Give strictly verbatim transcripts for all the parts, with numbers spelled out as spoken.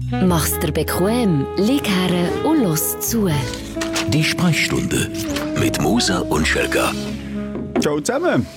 Mach's dir bequem, lieg her und los zu. Die Sprechstunde mit Musa und Schelka. Ciao zusammen.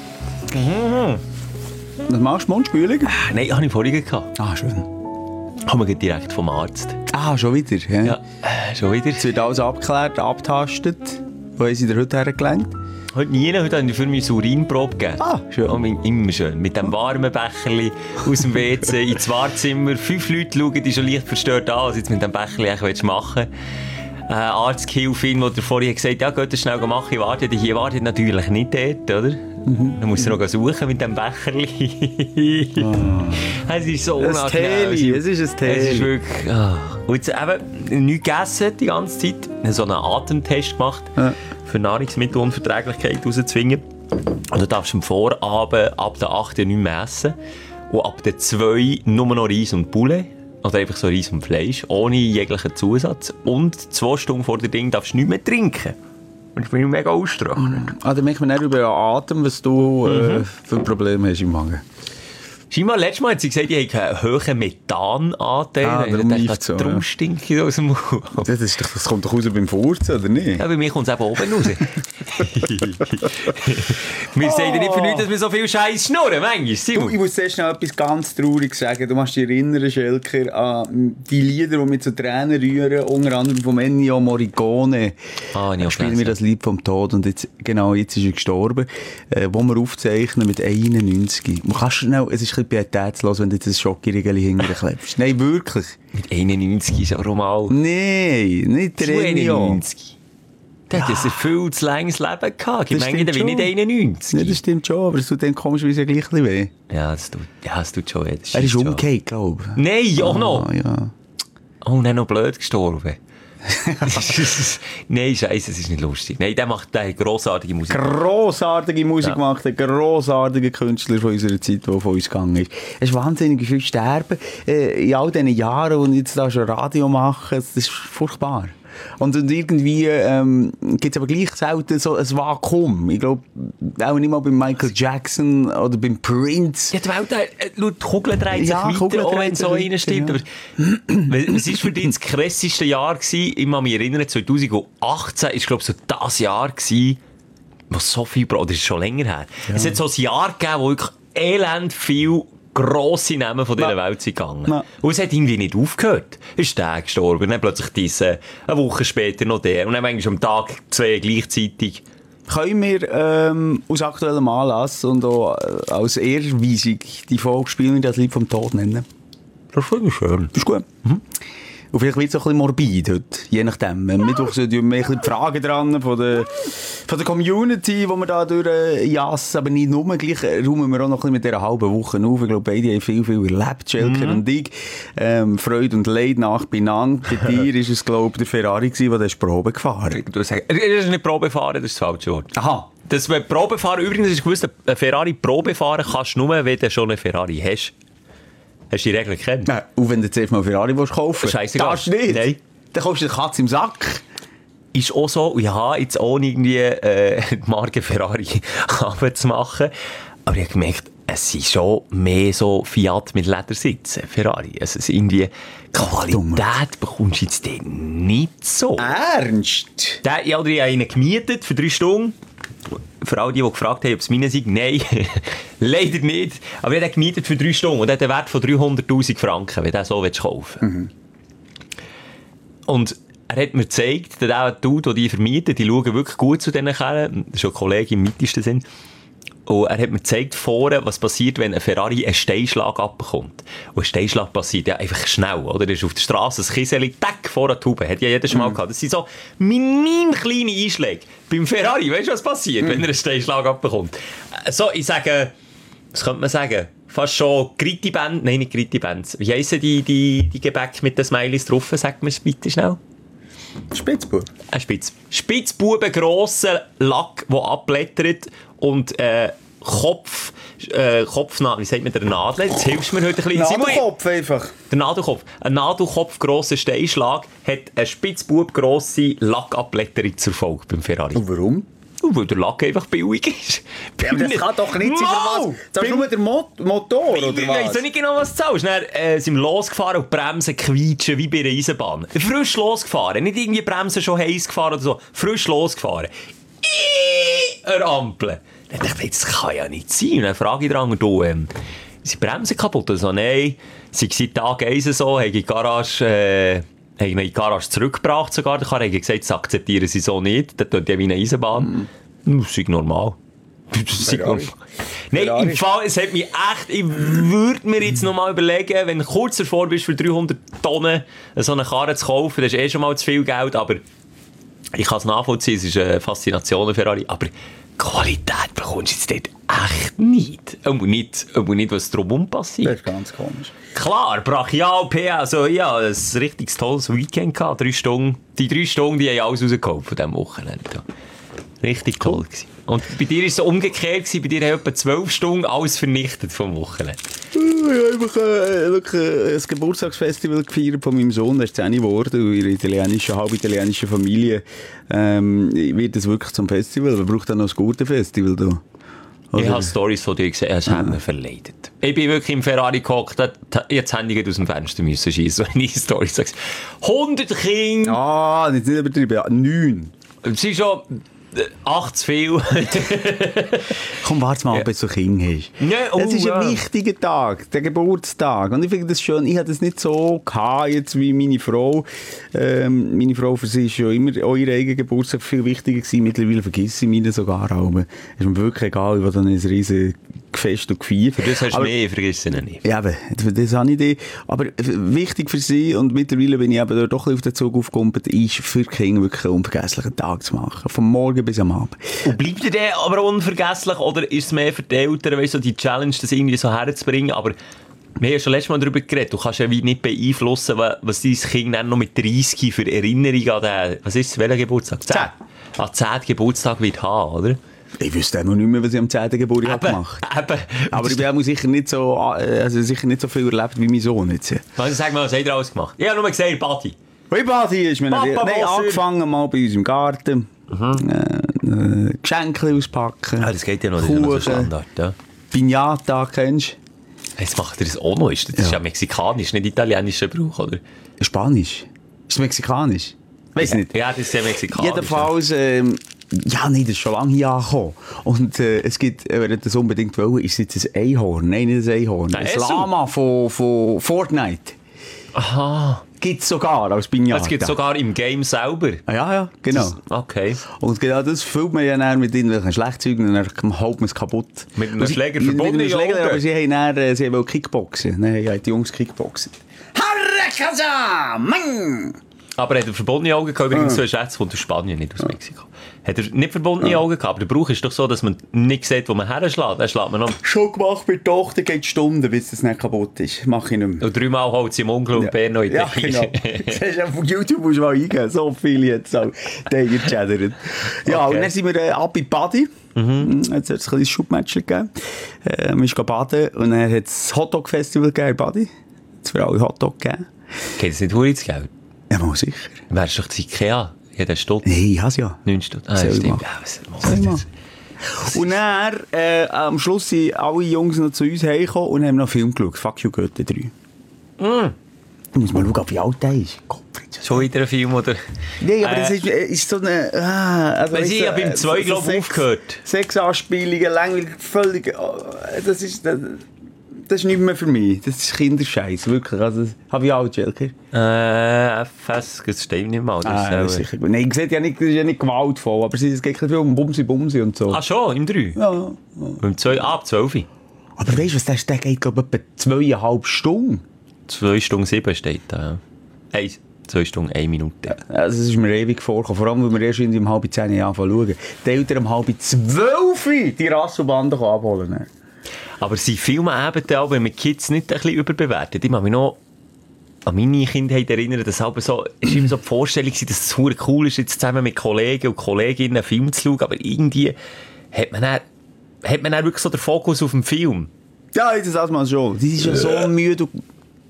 Was machst du, Mundspülung? Ah, nein, habe ich vorhin gehabt. Ah, schön. Kommen wir direkt vom Arzt. Ah, schon wieder? Ja, Ja, äh, schon wieder. Es wird alles abgeklärt, abgetastet. Wo haben sie dir heute hergelenkt? Heute nie, heute habe ich für mich eine Urinprobe gegeben. Ah, schön. Oh, immer schön. Mit dem warmen Becherli aus dem W C ins Wartezimmer. Fünf Leute schauen die schon leicht verstört an, was jetzt mit dem Becherli eigentlich machen willst. Äh, Arztgehilfin, der vorhin gesagt hat, ja, geht das schnell machen, ich warte. Die hier wartet natürlich nicht dort, oder? Mhm. Dann musst du noch suchen mit dem Becherli. Oh. Es ist so unangenehm. Ein Teli, es ist ein Teli. Es ist wirklich... Oh. Und jetzt eben nichts gegessen die ganze Zeit. So einen Atemtest gemacht, ja, für Nahrungsmittelunverträglichkeit rauszuzwingen. Und du darfst am Vorabend ab der acht nicht mehr essen. Und ab der zwei nur noch Reis und Poulet. Oder einfach so Reis und Fleisch, ohne jeglichen Zusatz. Und zwei Stunden vor dem Ding darfst du nichts mehr trinken. Und ich bin mega ausgetrocknet. Mm. Ah, dann merkt man nicht über den Atem, was du äh, mhm. für Probleme hast im Magen. Scheinbar, letztes Mal hat sie gesagt, ich habe einen hohen Methananteil. Ah, darum läuft so. Darum stinkt es aus dem Mund. Das, ist doch, das kommt doch raus beim Furzen, oder nicht? Ja, bei mir kommt es eben oben raus. Wir oh. sagen ja nicht für nichts, dass wir so viel Scheiß schnurren, manchmal. Du, ich muss zuerst noch etwas ganz Trauriges sagen. Du musst dich erinnern, Schelker, an die Lieder, die mich zu Tränen rühren, unter anderem von Ennio Morricone. Ah, da spielen wir das Lied vom Tod und jetzt, genau, jetzt ist er gestorben, äh, wo wir aufzeichnen mit einundneunzig. Man kann schnell, es ist ein bisschen pietätslos, wenn du jetzt ein Schokoriegeli hinterklebst. Nein, wirklich. Mit einundneunzig ist auch mal... Nein, nicht der Ennio. einundneunzig. Der hat ja. ein erfülltes, langes Leben gehabt. Gibt manche, der will nicht einundneunzig. Ja, das stimmt schon, aber es tut dann komischerweise gleich ein bisschen weh. Ja, das tut, ja, das tut schon weh. Er ist umgekehrt, glaube ich. Nein, auch noch. Ah, ja. Oh, und dann noch blöd gestorben. Nein, scheiße, es ist nicht lustig. Nein, der macht der grossartige Musik. Grossartige Musik ja. gemacht, ein grossartiger Künstler von unserer Zeit, der von uns gegangen ist. Es ist wahnsinnig viel Sterben äh, in all diesen Jahren, wo ich jetzt da schon Radio mache. Das ist furchtbar. Und, und irgendwie ähm, gibt es aber gleich selten so ein Vakuum. Ich glaube, auch nicht mal bei Michael Jackson oder beim Prince. Ja, die Welt, äh, die Kugel dreht sich ja, weiter, auch wenn es so rein stimmt. Ja. Aber es war für dich das krasseste Jahr gewesen. Ich kann mich erinnern, zwanzig achtzehn war, glaube ich, so das Jahr gewesen, wo so viel, oder ist schon länger her. Ja. Es hat so ein Jahr gegeben, wo wirklich elend viel grosse Namen von dieser Welt sind gegangen. Na. Und es hat irgendwie nicht aufgehört. Ist der gestorben, dann plötzlich diese, eine Woche später noch der. Und dann manchmal am Tag zwei gleichzeitig. Können wir ähm, aus aktuellem Anlass und auch äh, als Ehrweisung die Folge spielen, das Lied vom Tod nennen? Das finde ich schön. Das ist gut. Mhm. Und vielleicht wird es auch ein bisschen morbid heute, je nachdem. Am Mittwoch sind wir mehr die Fragen dran von der, von der Community, die wir da durchjassen. Aber nicht nur, gleich räumen wir auch noch ein bisschen mit dieser halben Woche auf. Ich glaube, beide haben viel, viel erlebt, Schelker mhm. und ich. Ähm, Freude und Leid nach benannt. Bei dir war es, glaube ich, der Ferrari, der du Probe gefahren hast. Du sagst, er ist nicht Probe fahren, das ist das falsche Wort. Aha. Das Probe fahren, übrigens ist gewusst, ein Ferrari Probe fahren kannst du nur, wenn du schon einen Ferrari hast. Hast du die Regeln gekannt? Nein, und wenn du zuerst mal einen Ferrari kaufen willst, Scheisse darfst du nicht. Nein. Dann kaufst du die Katze im Sack. Ist auch so, ich habe jetzt ohne irgendwie äh, die Marke Ferrari zu machen. Aber ich habe gemerkt, es ist schon mehr so Fiat mit Ledersitzen, Ferrari. Also es ist irgendwie, Qualität bekommst du jetzt nicht so. Ernst? Der, ja, ich habe einen gemietet für drei Stunden. Für all die, die gefragt haben, ob es meine sind, nein, leider nicht. Aber ich habe den gemietet für drei Stunden und der hat einen Wert von dreihunderttausend Franken, wenn du den so kaufen willst. Mhm. Und er hat mir gezeigt, dass auch die Dude, die die vermieten, die schauen wirklich gut zu diesen Kerlen. Das ist schon Kollegen im mittesten Sinn. Und er hat mir gezeigt vorne, was passiert, wenn ein Ferrari einen Steinschlag abbekommt. Und ein Steinschlag passiert ja einfach schnell, oder? Er ist auf der Straße ein Kieseli, tack, vor der Tube. Hat ja jedes Mal mm. gehabt. Das sind so mini kleine Einschläge. Beim Ferrari, weißt du, was passiert, mm. wenn er einen Steinschlag abbekommt? So, ich sage, was könnte man sagen? Fast schon Gritti-Band, nein, nicht Gritti-Bands. Wie heissen die, die, die Gebäcke mit den Smileys drauf? Sag mir es bitte schnell. Spitzbub. Ein Spitz. Spitzbuben, grosser Lack, der abblättert und äh, Kopf, äh, Kopfnadel, wie sagt man, der Nadel? Jetzt hilfst du mir heute ein bisschen. Nadelkopf einfach. Der Nadelkopf. Ein Nadelkopf grosser Steinschlag hat eine Spitzbub grosse Lackabblätterung zur Folge beim Ferrari. Und warum? Weil der Lack einfach billig ist. Ja, aber das kann doch nicht sein, für was? Zahlst du nur den Mo- Motor, oder Ich was? weiß nicht genau, was du zahlst. Dann äh, sind wir losgefahren und die Bremsen quietschen wie bei einer Eisenbahn. Frisch losgefahren, nicht irgendwie Bremsen schon heiß gefahren oder so. Frisch losgefahren. Eine Ampel. Dann dachte ich, das kann ja nicht sein. Und dann frage ich dran, du, ähm, sind die Bremsen kaputt? Also, nein, sie waren seit Tag eins so, habe ich in die Garage, äh, habe ich in die Garage zurückgebracht sogar. Da habe ich gesagt, das akzeptieren sie so nicht. Das tut ja wie eine Eisenbahn. Mm. Das ist normal. Das ist normal. Nein, im Fall, es hat mich echt, ich würde mir jetzt noch mal überlegen, wenn du kurz davor bist, für dreihundert Tonnen so eine Karre zu kaufen, das ist eh schon mal zu viel Geld, aber ich kann es nachvollziehen, es ist eine Faszination, eine Ferrari, aber Qualität bekommst du jetzt dort echt nicht. Und nicht, und nicht was drumherum passiert. Das ist ganz komisch. Klar, brachial, P A, also ja, ein richtig tolles Weekend gehabt, drei Stunden. Die drei Stunden, die haben alles rausgeholt von diesem Wochenende. Richtig toll gewesen. Und bei dir war es so umgekehrt gewesen, bei dir haben etwa zwölf Stunden alles vernichtet vom Wochenende. Ich habe einfach äh, wirklich, äh, ein Geburtstagsfestival gefeiert von meinem Sohn, der ist zehn geworden, und in einer italienischen, halb italienischen Familie ähm, wird es wirklich zum Festival. Man braucht dann noch ein gutes Festival da. Also, ich habe Storys von dir gesehen, es hat mir verleidet. Ich bin wirklich im Ferrari gehockt, jetzt hätte ich aus dem Fenster müssen schiessen, wenn ich Storys sage. hundert Kinder! Ah, nicht übertrieben, ja, neun. Es sind schon acht zu viel. Komm, warte mal, ja. Bis du Kind hast. Ja, oh, das ist ein ja. wichtiger Tag, der Geburtstag. Und ich finde das schön, ich hatte das nicht so gehabt, jetzt wie meine Frau. Ähm, meine Frau für sie ist schon immer eure eigene Geburtstag viel wichtiger gewesen. Mittlerweile vergiss ich meine sogar auch. Es ist mir wirklich egal, ich will dann ein riesen Fest und Gefeier. Für das hast du mehr, vergiss ich nicht. Ja, aber für das habe ich die. Aber wichtig für sie, und mittlerweile bin ich eben doch auf den Zug aufgekommen, ist für die Kinder wirklich einen unvergesslichen Tag zu machen. Vom Morgen bis am Abend. Und bleibt dir der aber unvergesslich, oder ist es mehr für die Eltern, weißt du, die Challenge, das irgendwie so herzubringen? Aber wir haben schon letztes Mal darüber geredet, du kannst ja wie nicht beeinflussen, was dein Kind dann noch mit dreißig für Erinnerung an den, was ist es, welcher Geburtstag? zehn. An zehnten Geburtstag wird haben, oder? Ich wüsste auch noch nicht mehr, was ich am zehnten Geburtstag gemacht habe. Aber ich habe sicher nicht so, also sicher nicht so viel erlebt wie mein Sohn jetzt. Also sag mal, was habt ihr alles gemacht? Ich habe nur gesehen, Party. Wie Party ist mir nicht. Nein, Bossir. Angefangen mal bei uns im Garten. Mhm. Äh, äh, Geschenke auspacken. Ah, das geht ja noch, das ist ja noch so Standard. Ja. Piñata, kennst du? Jetzt macht ihr das auch noch. Das ist ja, ja mexikanisch, nicht italienischer Brauch, oder? Spanisch. Ist es mexikanisch? Weiß ja. nicht. Ja, das ist ja mexikanisch. Jedenfalls, ähm, ja, nein, das ist schon lange hier angekommen. Und äh, es gibt, wenn ihr das unbedingt wollen, ist es jetzt ein Einhorn. Nein, nicht ein Einhorn. Ein Lama von, von Fortnite. Aha. Gibt es sogar als Piñata. Es gibt sogar im Game selber. Ah, ja, ja, genau. Das, okay. Und genau das füllt man ja dann mit irgendwelchen Schlagzeugen und dann haut man es kaputt. Mit einem Schläger verbunden? Mit einem Schläger, aber sie haben dann, sie haben Kickboxen. Dann haben die Jungs Kickboxen. Harrekaza! Mann! Aber hat er verbundene Augen gehabt? Übrigens, so ein Schätz kommt aus Spanien, nicht aus Mexiko. Hat er nicht verbundene Augen gehabt? Aber der Brauch ist doch so, dass man nicht sieht, wo man herschlägt. Dann schlägt man noch. Schon gemacht bei der Tochter, geht Stunden, bis das nicht kaputt ist. Mach ich nicht mehr. Und dreimal holt sie im Onkel und Bär noch in Ja, genau. Das hast du auf YouTube musst du mal eingeben. So viel jetzt auch. Der hier chattert. Ja, okay. Und dann sind wir äh, ab in die Badi. Mhm. Jetzt hat es ein kleines Schubmatch gegeben. Äh, wir sind baden und dann hat es das Hotdog-Festival gegeben in Badi. Es für alle Hotdog gegeben. Geht es nicht hure ins Geld? Ja, mal sicher. Wärst du doch zu Ikea? Jeder Stutz? Nein, ich habe es ja. neun Stutz. Ah, Soll stimmt. Ja, was und dann, äh, am Schluss sind alle Jungs noch zu uns heimgekommen und haben noch einen Film geschaut. Fuck You Goethe drei. Mm. Du musst mal schauen, wie alt der ist. Gott, schon wieder ein Film, oder? Nein, aber äh, das ist, ist so eine... Ah, also weil sie ja beim zwei, glaube ich, aufgehört. Sexanspielungen, langweilig, völlig... Das ist... Das, das ist nicht mehr für mich. Das ist Kinderscheiß, wirklich. Also, habe ich auch, Jelker? Äh, F S, das stimmt nicht mal. Das ah, ist das ist sicher gut. Nein, sieht ja nicht, das ist ja nicht gewaltvoll, aber es geht viel um Bumsi Bumsi und so. Ah, schon? Im drei? Ja. ja. Im zwei, ab zwölf. Aber weißt du, was der, der geht, glaube ich, etwa zweieinhalb Stunden. zwei Stunden sieben steht da, ja. Eins. Zwei Stunden, eine Minute. Ja, also das ist mir ewig vorgekommen. Vor allem, weil wir erst um halb zehn Jahre schauen. Die Eltern um halb zwölf die Rasselbanden abholen. Ne? Aber sind Filme eben auch mit Kids nicht ein bisschen überbewertet? Ich kann mich noch an meine Kindheit erinnern, dass es so, ist immer so die Vorstellung war, dass es super cool ist, jetzt zusammen mit Kollegen und Kolleginnen einen Film zu schauen, aber irgendwie hat man dann, hat man dann wirklich so den Fokus auf den Film. Ja, das ist mal schon. Die ist ja so müde.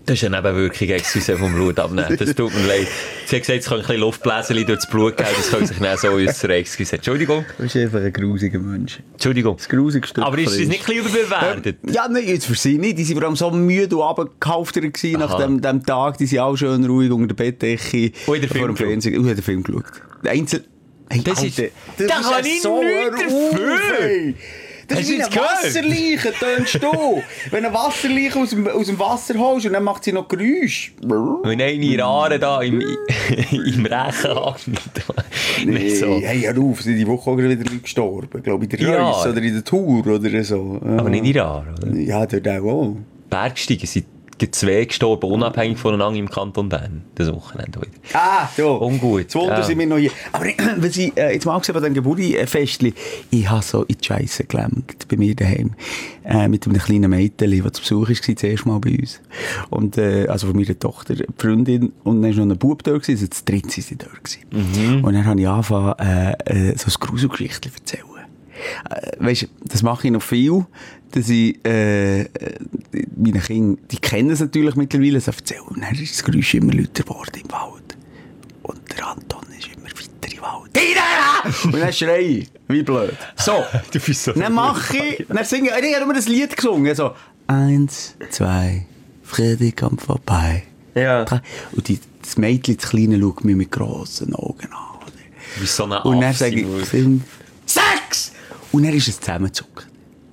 Das ist eine Nebenwirkung, excuse, vom Blut abnehmen. Das tut mir leid. Sie hat gesagt, es kann ein bisschen Luftbläschen durchs Blut geben, das können sich dann so äußern. Excuse. Entschuldigung. Du bist einfach ein grusiger Mensch. Entschuldigung. Das grusigste. Aber ist das nicht ein bisschen überbewertet? Ähm, ja, nein, jetzt für sie nicht. Die waren vor allem so müde und runtergehalftert nach dem, dem Tag. Die sind auch schön ruhig unter der Bettdecke. Und in den Film geschaut. Und in den Film geschaut. Der Einzel... Hey, das Alter, ist... Da kann ich so nichts dafür! Das Hast ist wie eine Wasserleiche, tönst du. Wenn eine Wasserleiche aus dem, aus dem Wasser holst und dann macht sie noch Geräusche. Wenn eine Rare da im, im Rechen angeschnitten. Nee, so. Hey, hör auf, sind die Woche auch wieder Leute gestorben. Ich glaube, in der Ja. Reus oder in der Tour oder so. Aber nicht in Rare, oder? Ja, dort auch. Bergsteigen sind zwei gestorben, unabhängig voneinander im Kanton Bern. Das Wochenende heute. Ah, so. Ungut. Das Wunder Ja. sind wir noch hier. Aber wenn ich äh, jetzt mal gesehen habe, an diesem Geburtstagsfestchen, ich habe so in die Scheisse gelenkt bei mir daheim. Äh, mit einem kleinen Mädchen, das zu Besuch war, das erste Mal bei uns. Und, äh, also von meiner Tochter, die Freundin. Und dann war noch ein Bub da, also das dritte waren sie da. Mhm. Und dann habe ich angefangen, äh, äh, so ein Gruselgeschichtchen zu erzählen. Äh, weisst, das mache ich noch viel, dass ich, äh, meine Kinder, die kennen es natürlich mittlerweile, so erzählen, und dann ist das Geräusch immer lauter geworden im Wald. Und der Anton ist immer weiter im Wald. Tina! Und dann schreie ich, wie blöd. So, Du bist so dann mache ich, dann singe ich, ich habe immer das Lied gesungen, so, eins, zwei, Freddy kommt vorbei. Ja. Drei. Und die, das Mädchen, das Kleine, schaut mich mit grossen Augen an. Du bist so eine Und dann Affe, sage ich, Simon. fünf, sechs! Und dann ist es zusammengezuckt.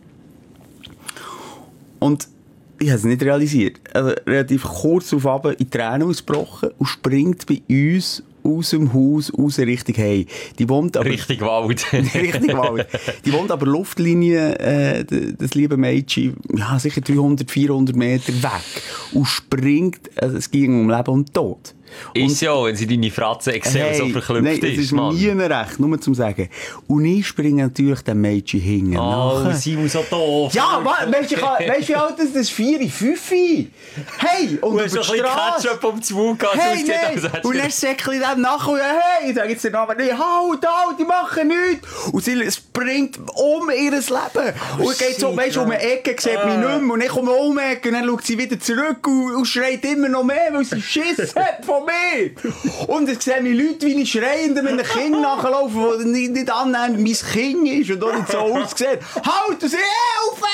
Und ich habe es nicht realisiert. Also relativ kurz auf Abend in Tränen ausgebrochen und springt bei uns aus dem Haus raus Richtung Hey. Die wohnt aber... Richtig Wald. Richtig Wald. Die wohnt aber Luftlinie, äh, das liebe Mädchen, ja, sicher dreihundert, vierhundert Meter weg. Und springt, also es ging um Leben und Tod. Ist ja, wenn sie deine Fratze Excel so verklüpft nein, das ist, ist Mann. nie mehr recht, nur zum Sagen. Und ich springe natürlich dem Mädchen hinten Oh, nachher. Simon, so doof. Ja, wa- weißt du, ich kann- weißt du, wie alt das ist? Das ist vier, fünf. Hey, und Du über hast die so ein bisschen Straße. Ketchup um die Mund gehabt, Hey, sonst geht nein. das Und dann säckle ich dem nachher, und hey, ich sage jetzt den Namen nicht, halt, halt, die machen nichts. Und sie springt um ihr Leben. Und geht so, weißt du, um eine Ecke, sieht mich nicht mehr, und ich komme um die Ecke, und dann schaut sie wieder zurück und, und schreit immer noch mehr, weil sie Schiss hat von mir. Und es sehen mich Leute, wie ich schreiend mit einem Kind nachlaufen, das nicht, nicht annähernd mein Kind ist und auch nicht so aussieht. Halt, und sie, Hilfe,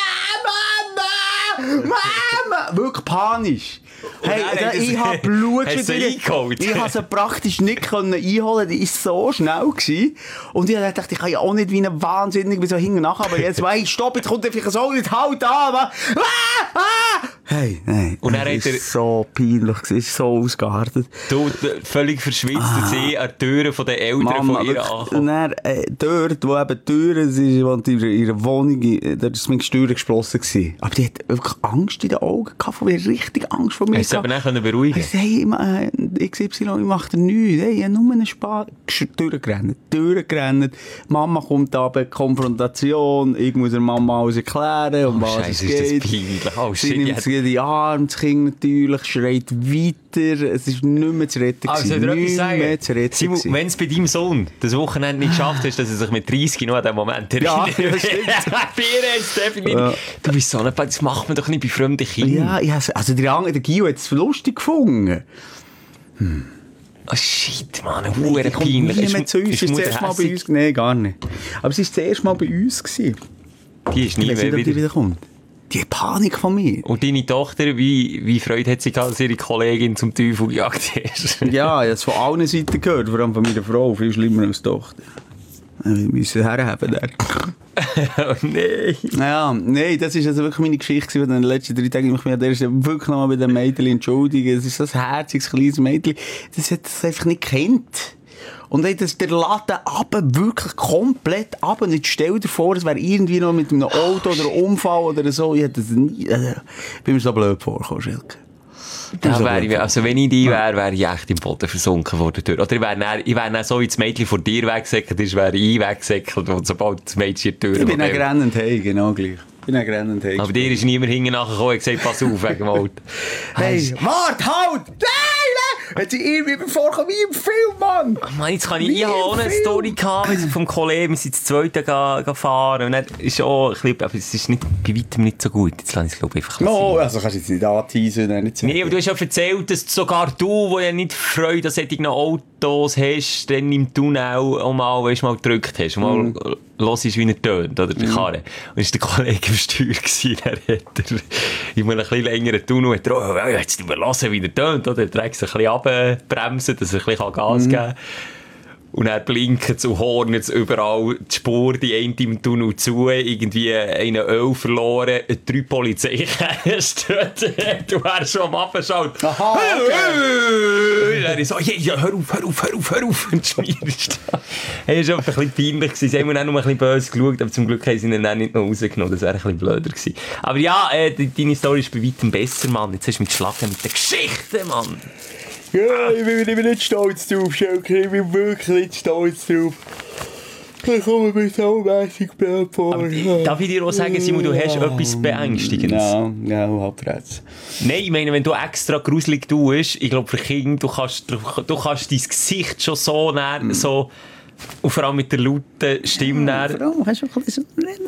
Mama, Mama. Wirklich panisch. Hey, dann da, hat ich es- habe Blut. hast du sie eingeholt? Ich konnte sie praktisch nicht können einholen. Die war so schnell gewesen. Und ich dachte, ich kann ja auch nicht wie ein Wahnsinnig so hinten nach. Aber jetzt, hey, stopp, jetzt kommt einfach so nicht halt an. Ah, ah. Hey, nein. Und dann das hat er- ist so peinlich. Es ist so ausgeartet. Du, d- völlig verschwitzt, ah. sie an die Türen von den Eltern Mama, von ihr wirklich. ankommen. Und dann, äh, dort, wo eben die Türen sind, sie wohnt in ihrer- ihrer Wohnung, äh, da war meine Steuer geschlossen gewesen. Aber die hat wirklich Angst in den Augen gehabt, von mir, richtig Angst vor mir. Hast du aber gehabt. dann beruhigen? Ich sag, hey, ma- äh, X Y, ich mache dir nichts. Hey, ich habe nur einen Spaß. Durchgerannt, durchgerannt. Mama kommt runter, Konfrontation. Ich muss der Mama alles erklären, um Oh, was Scheiße, es ist das geht. peinlich. Oh, Sie shit, nimmt ja. sich in die Arme, das Kind natürlich, schreit weiter. Es ist nicht mehr zu retten. Also, soll gewesen. ich dir etwas Nicht mehr sagen? zu retten. Simon, gewesen. wenn es bei deinem Sohn das Wochenende nicht geschafft hast, dass er sich mit dreißig noch an den Moment Ja, erinnert. ja, stimmt. Bei ihr ist es definitiv. Ja. Du bist so ein, das macht man doch nicht bei fremden Kindern. Ja, ich has, also der, Ang- der Guido hat es lustig gefunden. Oh shit, Mann, Die hure kommt peinlich. nie Ist mehr mu- zu uns. ist Sie ist das Mutter erste Mal bei hässig? uns. Nein, gar nicht. Aber sie war das erste Mal bei uns gewesen. Die ist Ich nie weiß nicht, mehr ob die wieder. wieder kommt. Die hat Panik von mir. Und deine Tochter, wie, wie Freude hat sie gehabt, als ihre Kollegin zum Teufel gejagt ist? Ja, ich habe es von allen Seiten gehört, vor allem von meiner Frau, viel schlimmer als die Tochter. Wir müssen herhaben. Der. Oh nein. Ja, nein, das ist also wirklich meine Geschichte, die in den letzten drei Tagen mich an der Stelle wirklich nochmal bei dem Mädchen entschuldigen. Es ist so ein herziges, kleines Mädchen, das hat das einfach nicht gekannt. Und hey, das, der Laden runter, wirklich komplett runter. Und jetzt stell dir vor, es wäre irgendwie noch mit einem Auto oder einem Unfall oder so. Ich hätte das nie, äh, bin mir so blöd vorgekommen, Schilke. Da wär ich, also wenn ich die wäre, wäre ich echt im Boden versunken vor der Tür. Oder ich wäre dann, ich wär dann so, wie das Mädchen vor dir weggesäckelt ist, wäre ich weggesäckelt und sobald das Mädchen die Tür Ich bin hat. auch rennend hey, genau gleich. Ich bin auch rennend hey. Aber dir ist niemand hinten nachgekommen und gesagt, pass auf wegen dem Auto. Hey, wart, halt! Nein, Hat sie irgendwie vorkommen wie im Film, Mann! Ach Mann, jetzt kann ich, ich habe auch eine Story gehabt, wir sind vom Kollegen, wir sind das zweite gefahren und dann ist auch ein bisschen, aber es ist nicht, bei weitem nicht so gut. Jetzt lasse ich es, glaube ich, einfach No, also kannst du jetzt nicht anteasen. Nicht nee, aber du hast ja erzählt, dass sogar du, wo ja nicht Freude an solchen Autos hast, dann im Tunnel auch mal, weißt, mal gedrückt hast, mal mm. hörst, wie er tönt, oder die Karre. Und es war der Kollege im Steuer gewesen, der hat er in einem etwas längeren Tunnel, hat er auch, oh, jetzt überlassen, wie er tönt, oder? Er trägt sich ein bisschen abbremsen, dass er ein bisschen Gas geben kann. Und er blinkt zu Horn jetzt überall die Spur, die eine im Tunnel zu, irgendwie einen Öl verloren, drei Polizeikästen du wärst schon am Abschauen. Aha, okay. Und er ist so, ja, ja, hör auf, hör auf, hör auf, hör auf. Und schmierst da. Er war ein bisschen peinlich gewesen. Sie haben mir auch noch ein bisschen böse geschaut, aber zum Glück haben sie ihn dann nicht noch rausgenommen. Das wäre ein bisschen blöder gewesen. Aber ja, äh, deine Story ist bei weitem besser, Mann. Jetzt hast du mich geschlagen mit der Geschichte, Mann. Ja, ich bin, ich bin nicht stolz drauf, Schelke. Ich bin wirklich nicht stolz drauf. Ich komme mir so mässig blöd vor. Aber, darf ich dir auch sagen, Simon, du hast etwas Beängstigendes? Ja, ja, halbrechts. Nein, ich meine, wenn du extra gruselig tust, ich glaube, für Kinder, du kannst, du, du kannst dein Gesicht schon so näher, mm. so, und vor allem mit der lauten Stimme ja, näher. Vor allem kannst du auch ein bisschen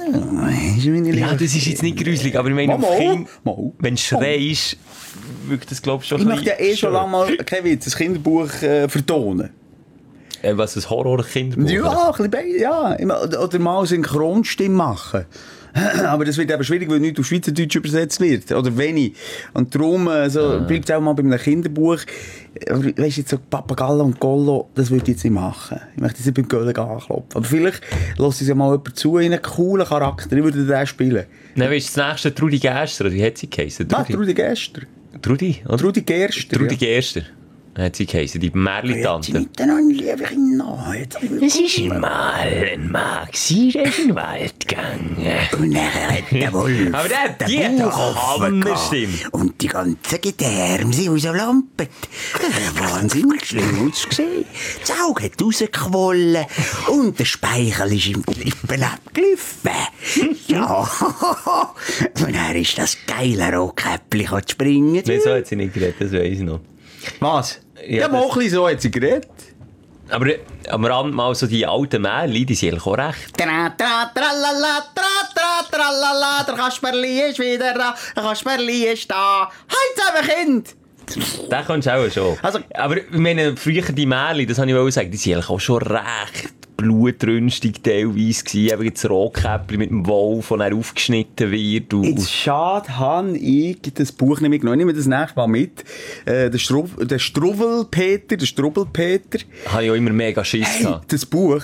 reden. Ja, das ist jetzt nicht gruselig, aber ich meine, Mama, Kind, Mama, wenn du schreist, wirkt das, glaube ich, schon ich ein bisschen... Ich möchte ja eh schon lange mal, kein Witz, ein Kinderbuch äh, vertonen. Äh, was, ein Horror-Kinderbuch? Ja, ein bisschen, ja. Oder mal Synchronstimme machen. Aber das wird eben schwierig, weil nichts auf Schweizerdeutsch übersetzt wird. Oder wenig. Und darum also, ah. bleibt es auch mal bei einem Kinderbuch. Weißt du, jetzt so Papagallo und Gollo, das würde ich jetzt nicht machen. Ich möchte jetzt nicht beim Göllen anklopfen. Aber vielleicht lässt es ja mal jemand zu, in einen coolen Charakter. Ich würde den spielen. Nein, weißt du, das nächste Trudi Gerster, oder wie hat sie geheißen? Ah, Trudi Gerster. Trudi, oder? Trudi Gerster. Trudi ja. Gerster. Hat sie geheißen, die Märli-Tante. Ja, miteinander liebe Kinder. Es ist einmal ein Maxi durch den Wald gegangen. Und er hat den Wolf. Aber der hat die Hammerstimme. Und die ganzen Gedärme sind rausgelampert. Wahnsinnig schlimm ausgesehen. Das Auge hat rausgequollen. Und der Speichel ist im Lippen abgelaufen. Ja. Und er ist das geile Rotkäppli springen. Nein, so hat sie nicht geredet, das weiss ich noch. Was? Ja, ja, mal ein bisschen so hat sie geredet. Aber am Rand mal so die alten Märchen, die sind eigentlich auch recht. Tra, tra, tralala, tra, tra, tralala, der Kasperli ist wieder da, der Kasperli ist da. Halt zusammen, Kind! Den kannst du auch schon. Also, aber ich meine, früher die Märchen, das habe ich auch sagen, die sind eigentlich auch schon recht blutrünstig teilweise gewesen. Eben das Rotkäppli mit dem Wolf, der aufgeschnitten wird. Und jetzt schade, habe ich das Buch nicht mitgenommen. Ich nehme das nächste Mal mit. Äh, der, Strub- der Struwwelpeter, der Strubbelpeter. Habe ich auch immer mega Schiss hey, gehabt. Das Buch,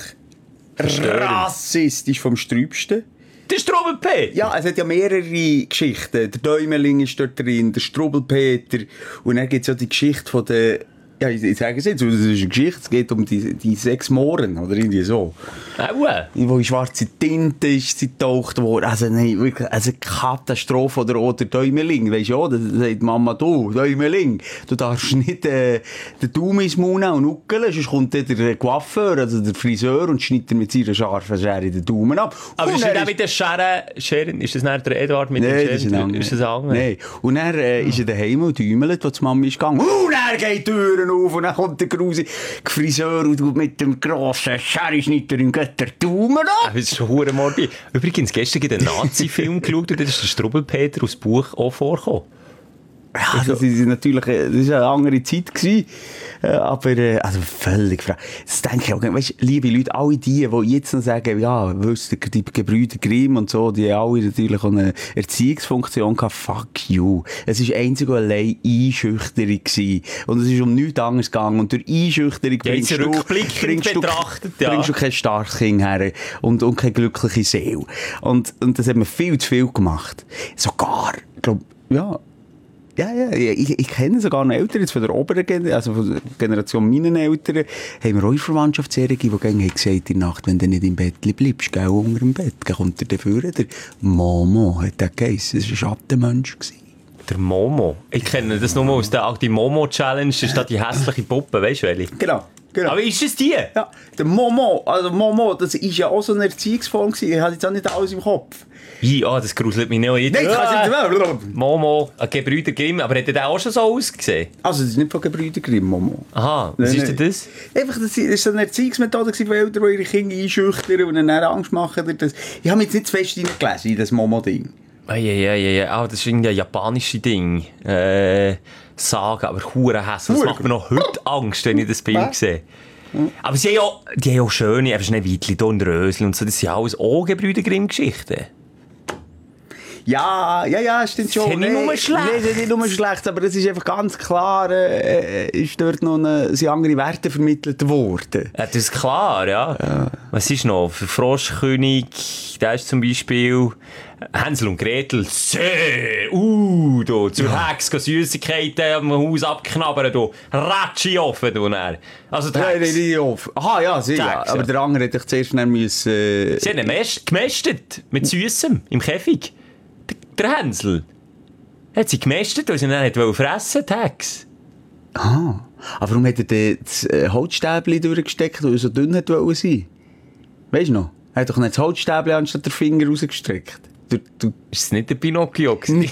rassistisch vom Strübsten. Der Strubbelpeter? Ja, es hat ja mehrere Geschichten. Der Däumeling ist dort drin, der Strubbelpeter. Und dann gibt es ja die Geschichte von der... Ja, ich, ich sage es jetzt, das ist eine Geschichte, es geht um die, die sechs Mohren, oder irgendwie so. Aua. Wo in schwarze Tinte ist sie getaucht worden. Also, nein, wirklich, also Katastrophe. Oder, oder Däumeling, weisst du auch, da sagt Mama, du, Däumeling, du darfst nicht äh, den Daumen ins Mund und nuckeln, sonst kommt dann der Coiffeur, also der Friseur, und schneidet mit seiner scharfen Schere den Daumen ab. Aber und ist das nicht mit der Schere, Scheren, ist das nicht der Eduard mit nee, dem Scheren? Ist das ein anderer? Nein. Und dann äh, ist er daheim und däumelt, wo die Mama ist gegangen. Und er geht die Türen auf und dann kommt der grusige Friseur und du mit dem grossen Scherenschnitter im Götter Daumen ab. Das ist schon verdammt morbid. Übrigens, gestern gibt es einen Nazi-Film geschaut und da ist der Strubbelpeter aus dem Buch auch vorgekommen. Ja, das ist natürlich, das war eine andere Zeit gewesen. Aber, also völlig frei. Das denke ich auch, weißt, liebe Leute, alle die, die jetzt noch sagen, ja, wisst ihr, die Gebrüder Grimm und so, die haben alle natürlich auch eine Erziehungsfunktion gehabt. Fuck you. Es war einzig und allein Einschüchterung gewesen. Und es ist um nichts anderes gegangen. Und durch Einschüchterung ja, bringst, du, bringst, betrachtet, du, ja. bringst du kein starkes Kind her und, und keine glückliche Seele. Und, und das hat man viel zu viel gemacht. Sogar, ich glaube, ja, Ja, ja, ich, ich kenne sogar noch Eltern, jetzt von der oberen Generation, also von der Generation meiner Eltern, haben wir auch Verwandtschaftsjährige, die gegen gesagt haben, in der Nacht, wenn du nicht im Bett bleibst, gell, unter dem Bett, dann kommt er dafür, der Momo, hat der geheissen, das war ein Schattenmensch. Der Momo? Ich kenne das nur aus der, auch die Momo-Challenge, das ist da die hässliche Puppe, weißt du, welche? Genau. Genau. Aber ist es die? Ja, der Momo, also Momo, das war ja auch so eine Erziehungsform gewesen, ich habe jetzt auch nicht alles im Kopf. Wie? Ah, das gruselt mich nicht. Nein, das kannst du nicht. Momo, ein Gebrüder Grimm. Aber hat er den auch schon so ausgesehen? Also, das ist nicht von Gebrüder Grimm, Momo. Aha, was Nein, ist denn das? Einfach, das war so eine Erziehungsmethode von Eltern, die ihre Kinder einschüchtern und ihnen dann Angst machen. Das. Ich habe mich jetzt nicht zu fest hineingelesen in das Momo-Ding. Ah, ja, ja, ja, ja. Ah, das ist irgendwie ein japanisches Ding. Äh, Sagen, aber hure hässlich. Das macht mir noch heute Angst, wenn ich das Bild sehe. Aber sie haben ja, die haben ja auch schöne, einfach Schneewittli, und Rösli und so. Das sind alles auch Gebrüder Grimm-Geschichten. Ja, ja, ja, stimmt schon. Das ist nicht nur schlecht. Nein, das ist nicht nur schlecht, aber es ist einfach ganz klar, äh, ist dort noch eine, sind andere Werte vermittelt worden. Ja, das ist klar, ja. ja. Was ist noch? Für Froschkönig, da ist zum Beispiel Hänsel und Gretel, sehr, uh, du, zur ja. Hex, Süßigkeiten am Haus abknabbern, du, Ratschi offen, du, dann. Also die Hex. Nein, nicht offen. Aha, ja, sie, ja. Aber der andere hätte ich zuerst schnell müssen... Äh... Sie haben ihn gemästet, mit Süßem, im Käfig. Der Hänsel. Hat sie gemästet, weil sie ihn nicht fressen, die Hex. Ah, aber warum hat er das Holzstäbchen durchgesteckt, weil er so dünn hat wollen sein? Weißt du noch? Er hat doch nicht das Holzstäbchen anstatt den Finger rausgestreckt. Du, du... Ist es nicht der Pinocchio? Nein.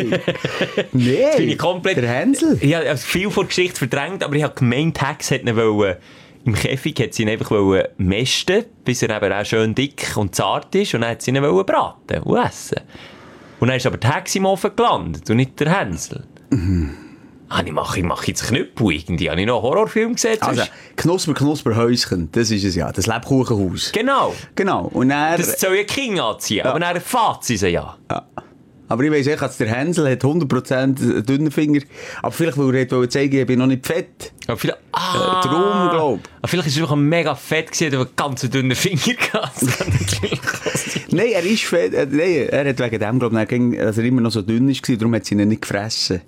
Nein. Bin ich komplett... Der Hänsel? Ich habe viel von der Geschichte verdrängt, aber ich habe gemeint, die Hex hat ihn wollen... Im Käfig hat sie ihn einfach mästen, bis er eben auch schön dick und zart ist, und dann hat sie ihn braten und essen. Und dann ist aber die Hex im Ofen gelandet und nicht der Hänsel. Mhm. Ah, ich mache, ich mache jetzt Knüppel irgendwie. Habe ich noch einen Horrorfilm gesehen? Also, Knusper, Knusper, Häuschen, das ist es ja. Das Lebkuchenhaus. Genau. Genau. Und dann... Das soll ja King anziehen, ja. Aber dann fährt sie sie ja. Ja. Aber ich weiss echt, als der Hänsel hat hundert Prozent dünnen Finger. Aber vielleicht, weil er wollte zeigen, ich bin noch nicht fett. Aber vielleicht... Ah! Darum, glaub ich. Aber vielleicht war er mega fett gewesen, aber ganz dünnen Finger gehabt. Nein, er ist fett. Äh, nein, er hat wegen dem, glaube ich, dass er immer noch so dünn war, darum hat sie ihn nicht gefressen.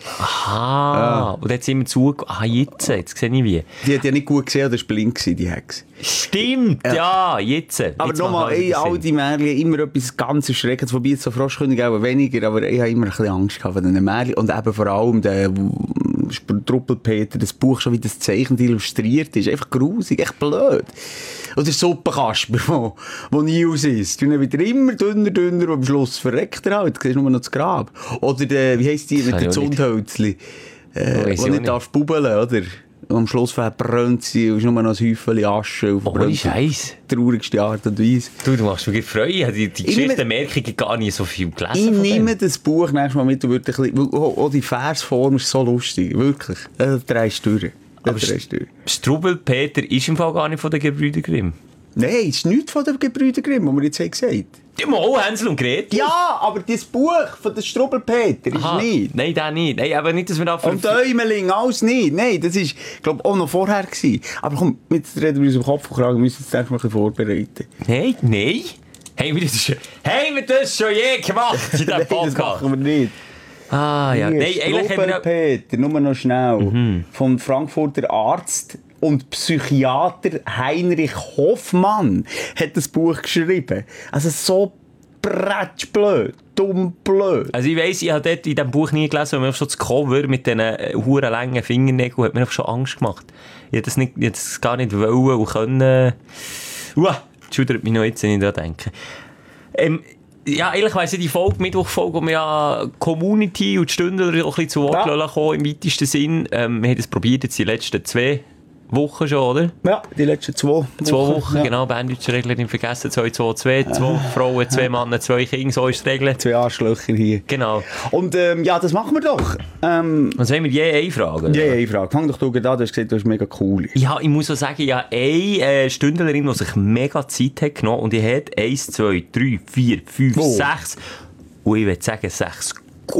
Aha. Ja. Und dann hat sie immer zugehört. Ah, jetzt, jetzt sehe ich wie. Die hat ja nicht gut gesehen, oder war blind, die Hex. Stimmt, ja, ja jetzt. Aber nochmal, ey, all die Märchen, immer etwas ganz Erschreckendes. Wobei jetzt so Froschkönig auch weniger, aber ich habe immer ein bisschen Angst gehabt von diesen Märchen. Und eben vor allem der Struppelpeter, das Buch, schon wie das Zeichen illustriert ist. Einfach grusig, echt blöd. Oder der Suppenkasper, der nie aus ist. Und dann wieder immer dünner, dünner, und am Schluss verreckt er halt. Du siehst nur noch das Grab. Oder der, wie heisst die, mit den Zundhölzli, äh, wo nicht, nicht darfst bubbeln, oder? Und am Schluss verbrennt sie und ist nur noch ein Häufchen Asche. Auf oh, Scheiß. Traurigste Art und Weise. Du, du machst mir Freude. Die, die Geschichte merke ich gar nicht so viel gelesen. Ich nehme das Buch nächstes Mal mit und würde ein bisschen, oh, oh, die Versform ist so lustig. Wirklich. Das drehst du durch. Aber Strubbelpeter ist im Fall gar nicht von den Gebrüder Grimm. Nein, es ist nichts von den Gebrüder Grimm, was wir jetzt haben gesagt. Ja, mal, Hänsel und Gretel. Ja, aber das Buch von den Strubbelpeter ist Aha, nicht. Nein, das nicht. Nein, aber nicht, dass wir da... Und Däumeling, alles nicht. Nein, das war, glaube ich, auch noch vorher gewesen. Aber komm, jetzt reden wir uns im Kopf und Kragen, wir müssen uns das mal ein bisschen vorbereiten. Nein, nein. Haben wir das schon, haben wir das schon je gemacht in diesem Podcast? Nein, das machen wir nicht. Ah, ja. Nein, eigentlich haben wir... Peter, nur noch schnell. Mhm. Vom Frankfurter Arzt und Psychiater Heinrich Hoffmann hat das Buch geschrieben. Also so bretschblöd, dumm blöd. Also ich weiss, ich habe dort in diesem Buch nie gelesen, weil mir schon das Cover mit diesen huren langen Fingernägeln hat mir schon Angst gemacht. Ich hätte das, nicht, ich hätte das gar nicht wollen und können... Uah, das schüttert mich noch jetzt, wenn ich da denke. Ähm, Ja, eigentlich weiss ich, die Folge, Mittwochfolge, wo wir ja Community und die Stündler ein bisschen zu Wort ja. kommen, im weitesten Sinn. Ähm, wir haben das probiert jetzt die letzten zwei Wochen schon, oder? Ja, die letzten zwei Zwei Wochen, Wochen ja. Genau. Berndeutsche Regler nicht vergessen. zwei, zwei, zwei. Zwei ja. Frauen, zwei ja. Männer, zwei Kinder, so ist die Regel. Zwei Arschlöcher hier. Genau. Und ähm, ja, das machen wir doch. Ähm, Was haben wir? Je eine Frage? Je eine Frage. Fang doch du an, du hast gesagt, du bist mega cool. Ja, ich muss auch sagen, ja, eine äh, Stündlerin, die sich mega Zeit hat genommen und die hat eins, zwei, drei, vier, fünf, oh. sechs und ich würde sagen, sechs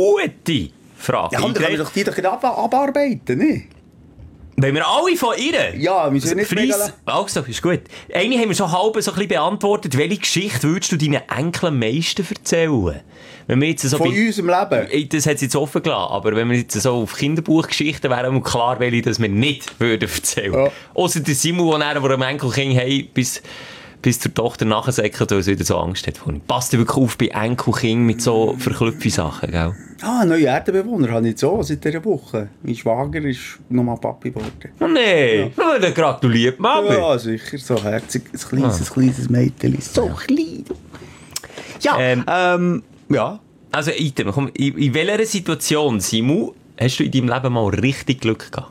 gute Fragen. Ja, komm, dann können wir doch die doch ab abarbeiten, ne? Wenn wir alle von ihr... Ja, wir sind nicht mega... Also, ist gut. Eine haben wir schon halb so ein bisschen beantwortet. Welche Geschichte würdest du deinen Enkeln am meisten erzählen? Wenn wir jetzt so von bei, unserem Leben? Das hat sie jetzt offen gelassen. Aber wenn wir jetzt so auf Kinderbuchgeschichten wären, wäre klar, welche das wir nicht würden erzählen. Ja. Ausser der Simon, der einem Enkelkind hey, bis, bis zur Tochter nachsäckelt, weil sie wieder so Angst hat. Passt wirklich auf bei Enkelkind mit so verklüpfen Sachen, gell? Ah, neue Erdenbewohner habe ich jetzt so seit dieser Woche. Mein Schwager ist nochmal Papi geworden. Oh nein, ja. No, dann gratuliert Mami. Ja, sicher, so herzig, ein kleines, ah. kleines Mädchen. So ja. klein. Ja, Ähm, ähm, ja. Also, Item, komm, in, in welcher Situation, Simu, hast du in deinem Leben mal richtig Glück gehabt?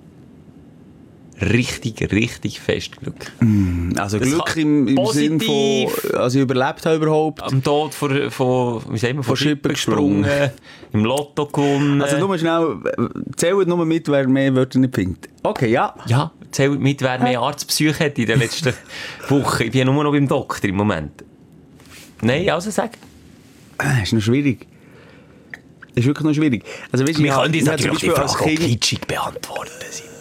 Richtig, richtig fest Glück. Also Das Glück kann im, im Sinn positiv- von, also ich überlebt habe überhaupt. Am Tod von, von, wie sagen wir, von Von Schippen Schippen gesprungen, im Lotto gewonnen. Also nur schnell, zählt nur mit, wer mehr Wörter nicht findet. Okay, ja. Ja, zählt mit, wer mehr Arztbesuche hat in den letzten Wochen. Ich bin ja nur noch beim Doktor im Moment. Nein, also sag. Das ist noch schwierig. Das ist wirklich noch schwierig. Also, weißt, Wir ich können uns habe- ich habe natürlich die zum Beispiel als Frage auch Kind- kitschig beantworten.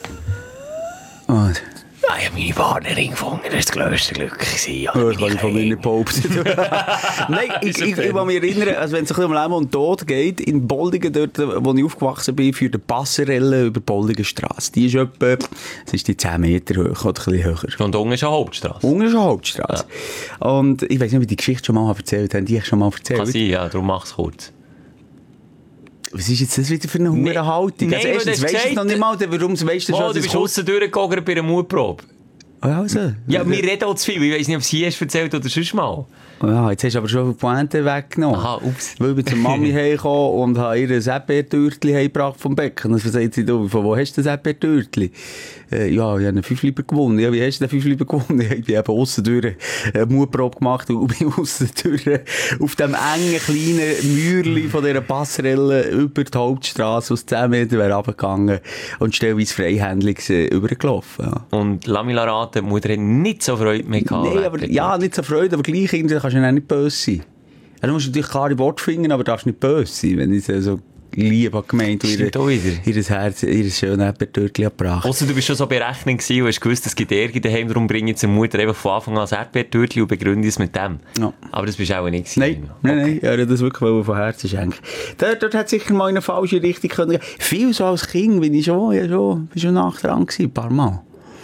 Oh, Ja, ich habe meine Partnerin gefunden, das war das grösste Glück. gewesen. Ja, das kann ich von mir nicht behaupten. Nein, ich, ich, ich kann mich erinnern, also wenn es ein bisschen um Leben und Tod geht, in Boldingen, dort, wo ich aufgewachsen bin, für die Passerelle über die Boldigenstrasse. Die ist etwa, das ist die zehn Meter hoch oder ein bisschen höher. Und unten ist eine Hauptstrasse. Unten ist eine Hauptstrasse. Ja. Und ich weiß nicht, ob ich die Geschichte schon mal erzählt habe. Die habe ich schon mal erzählt. Kann sein, ja, darum mach es kurz. Was ist jetzt das wieder für eine Nee, hohe Haltung? nein, Also weil erstens du hast weisst du es noch nicht mal, warum weisst du schon, Oh, dass du es bist kommt? aussen durchgegangen bei einer Mutprobe. Oh, also. Ja, wir reden auch zu viel. Ich weiss nicht, ob es hier hast erzählt oder sonst mal. Ja, jetzt hast du aber schon die Pointe weggenommen. Aha, ups. Weil ich bin zur Mami heimgekommen und habe ihr ein Erdbeertürtchen heimgebracht vom Becken. Und dann sagt sie, du, von wo hast du das Erdbeertürtchen? Äh, ja, ich habe einen fünf Lieber gewonnen. Ja, wie hast du den fünf Lieber gewonnen? Ich bin eben aussen durch eine Mutprobe gemacht und bin aussen durch auf dem engen, kleinen Mäuerli von dieser Passerelle über die Hauptstrasse aus zehn Meter wäre runtergegangen und stellweise freihändig äh, übergelaufen. Ja. Und Lamila raten, die Mutter hat nicht so Freude mehr gehabt. Nein, aber, ja, nicht so Freude, aber gleich irgendwie kannst du ja nicht böse sein. Ja, du musst natürlich klare Worte finden, aber darfst nicht böse sein, wenn ich so lieb habe gemeint und Stimmt auch wieder. ihr, ihr Herz, ihr schönes Erdbeertürtchen gebracht. Ausser du bist schon so berechnend gewesen und hast gewusst, es gibt Ärger daheim, darum bringe ich zur Mutter einfach von Anfang an das Erdbeertürtchen und begründe es mit dem. Ja. Aber das bist du auch nicht gewesen. Nein, nein, nein, ja, das wirklich von Herzen schenken. Dort, dort hat sicher mal in eine falsche Richtung können gehen. Viel so als Kind bin ich schon, ja, schon, bin schon nach dran gewesen, ein paar Mal.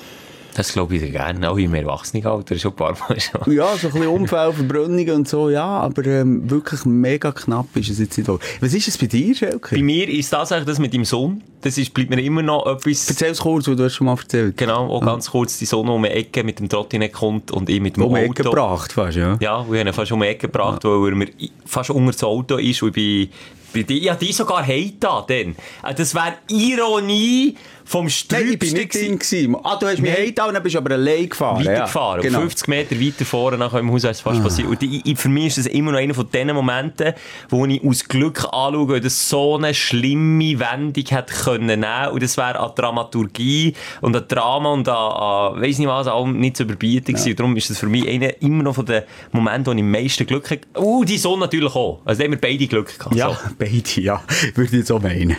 Das glaube ich dir gerne, auch im Erwachsenenalter, schon ein paar Mal schon. Ja, so ein bisschen Unfälle, Verbrennungen und so, ja, aber ähm, wirklich mega knapp ist es jetzt nicht wohl. Was ist es bei dir, Schelke? Bei mir ist tatsächlich das mit dem Sohn, das ist, bleibt mir immer noch etwas... Erzähl es kurz, weil du hast schon mal erzählt. Genau, auch ganz kurz, die Sonne um die Ecke mit dem Trottinett kommt und ich mit dem Um die Auto. Ecke gebracht fast, ja. Ja, wir haben ihn fast um die Ecke gebracht, ja. Weil er mir fast unter das Auto ist und ich bin... Ich habe die sogar heita dann. Das wäre Ironie vom Strübsten. Nein, ich bin nicht drin gewesen. Ah, du hast mich heita und dann bist du aber allein gefahren. Weitergefahren. Ja, genau. fünfzig Meter weiter vorne, nach eurem Haus ist es fast ah. passiert. Und ich, ich, für mich ist das immer noch einer von den Momenten, wo ich aus Glück anschaue, weil das so eine schlimme Wendung hätte können nehmen. Und das wäre an Dramaturgie und an Drama und an, an weiss nicht was, allem nicht zu überbieten gewesen. Ja. Darum ist das für mich einer immer noch von den Momenten, wo ich am meisten Glück habe. Uh, die Sonne natürlich auch. Also da haben wir beide Glück gehabt. Ja, so. beide, ja. Würde ich jetzt auch meinen.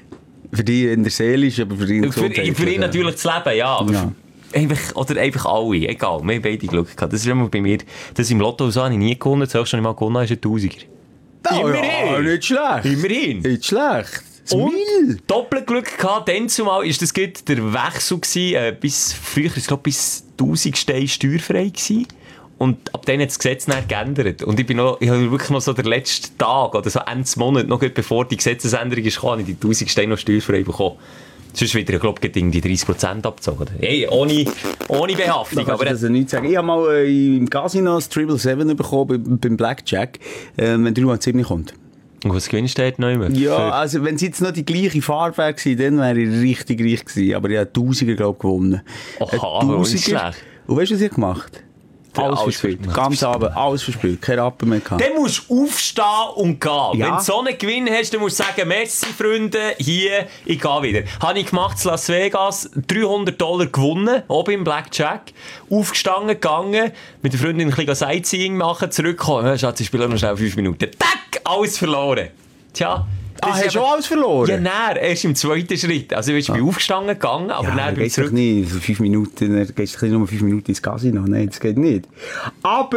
Für die in der Seele ist, aber für die in der Für, für ihn natürlich das Leben, ja. Aber ja. Einfach, oder einfach alle, egal. Wir haben beide Glück gehabt. Das ist immer bei mir, das im Lotto so habe ich nie gewonnen. Das höchste, was ich mal gewonnen habe, ist ein Tausiger. Oh, Immerhin. Ja, nicht schlecht. Immerhin. Nicht schlecht. Und doppelt Glück gehabt, dann zumal ist das gut der Wechsel gewesen, äh, bis, früher, ich glaube, bis tausend Steine steuerfrei gewesen. Und ab dann hat das Gesetz dann geändert. Und ich bin noch, ich habe wirklich noch so den letzten Tag, oder so Ende Monat, noch gut bevor die Gesetzesänderung ist, habe ich die tausend Steine noch steuerfrei bekommen. Sonst wieder, ich glaube, die dreißig Prozent abgezogen. Hey, ohne, ohne Behaftung. Aber das nicht sagen. Ich habe mal äh, im Casino das Triple Seven bekommen, beim Blackjack, äh, wenn drei Mal sieben kommt. Und was gewinnst du noch immer? Ja, also wenn es jetzt noch die gleiche Farbe wäre gewesen, dann wäre ich richtig reich gewesen. Aber ich habe Tausiger, glaube ich, gewonnen. Oha, aber nicht schlecht. Und weißt du, was ich gemacht habe? Alles, alles verspielt. Ganz Abend, alles verspielt. Kein Rappen mehr gehabt. Dann musst du aufstehen und gehen. Ja. Wenn du so einen Gewinn hast, dann musst du sagen, merci Freunde, hier, ich gehe wieder. Habe ich gemacht in Las Vegas, dreihundert Dollar gewonnen, oben im Blackjack, aufgestanden, gegangen, mit der Freundin ein bisschen Sightseeing machen, zurückgekommen. Ja, Schatz, ich spiele noch schnell fünf Minuten. Tack, alles verloren. Tja. Ah, hast du schon alles verloren? Ja, nein, erst im zweiten Schritt. Also ich bin ah. aufgestanden gegangen, aber ja, dann bin ich zurück... nicht, so fünf Minuten, dann gehst du nur fünf Minuten ins Casino. Nein, das geht nicht. Aber,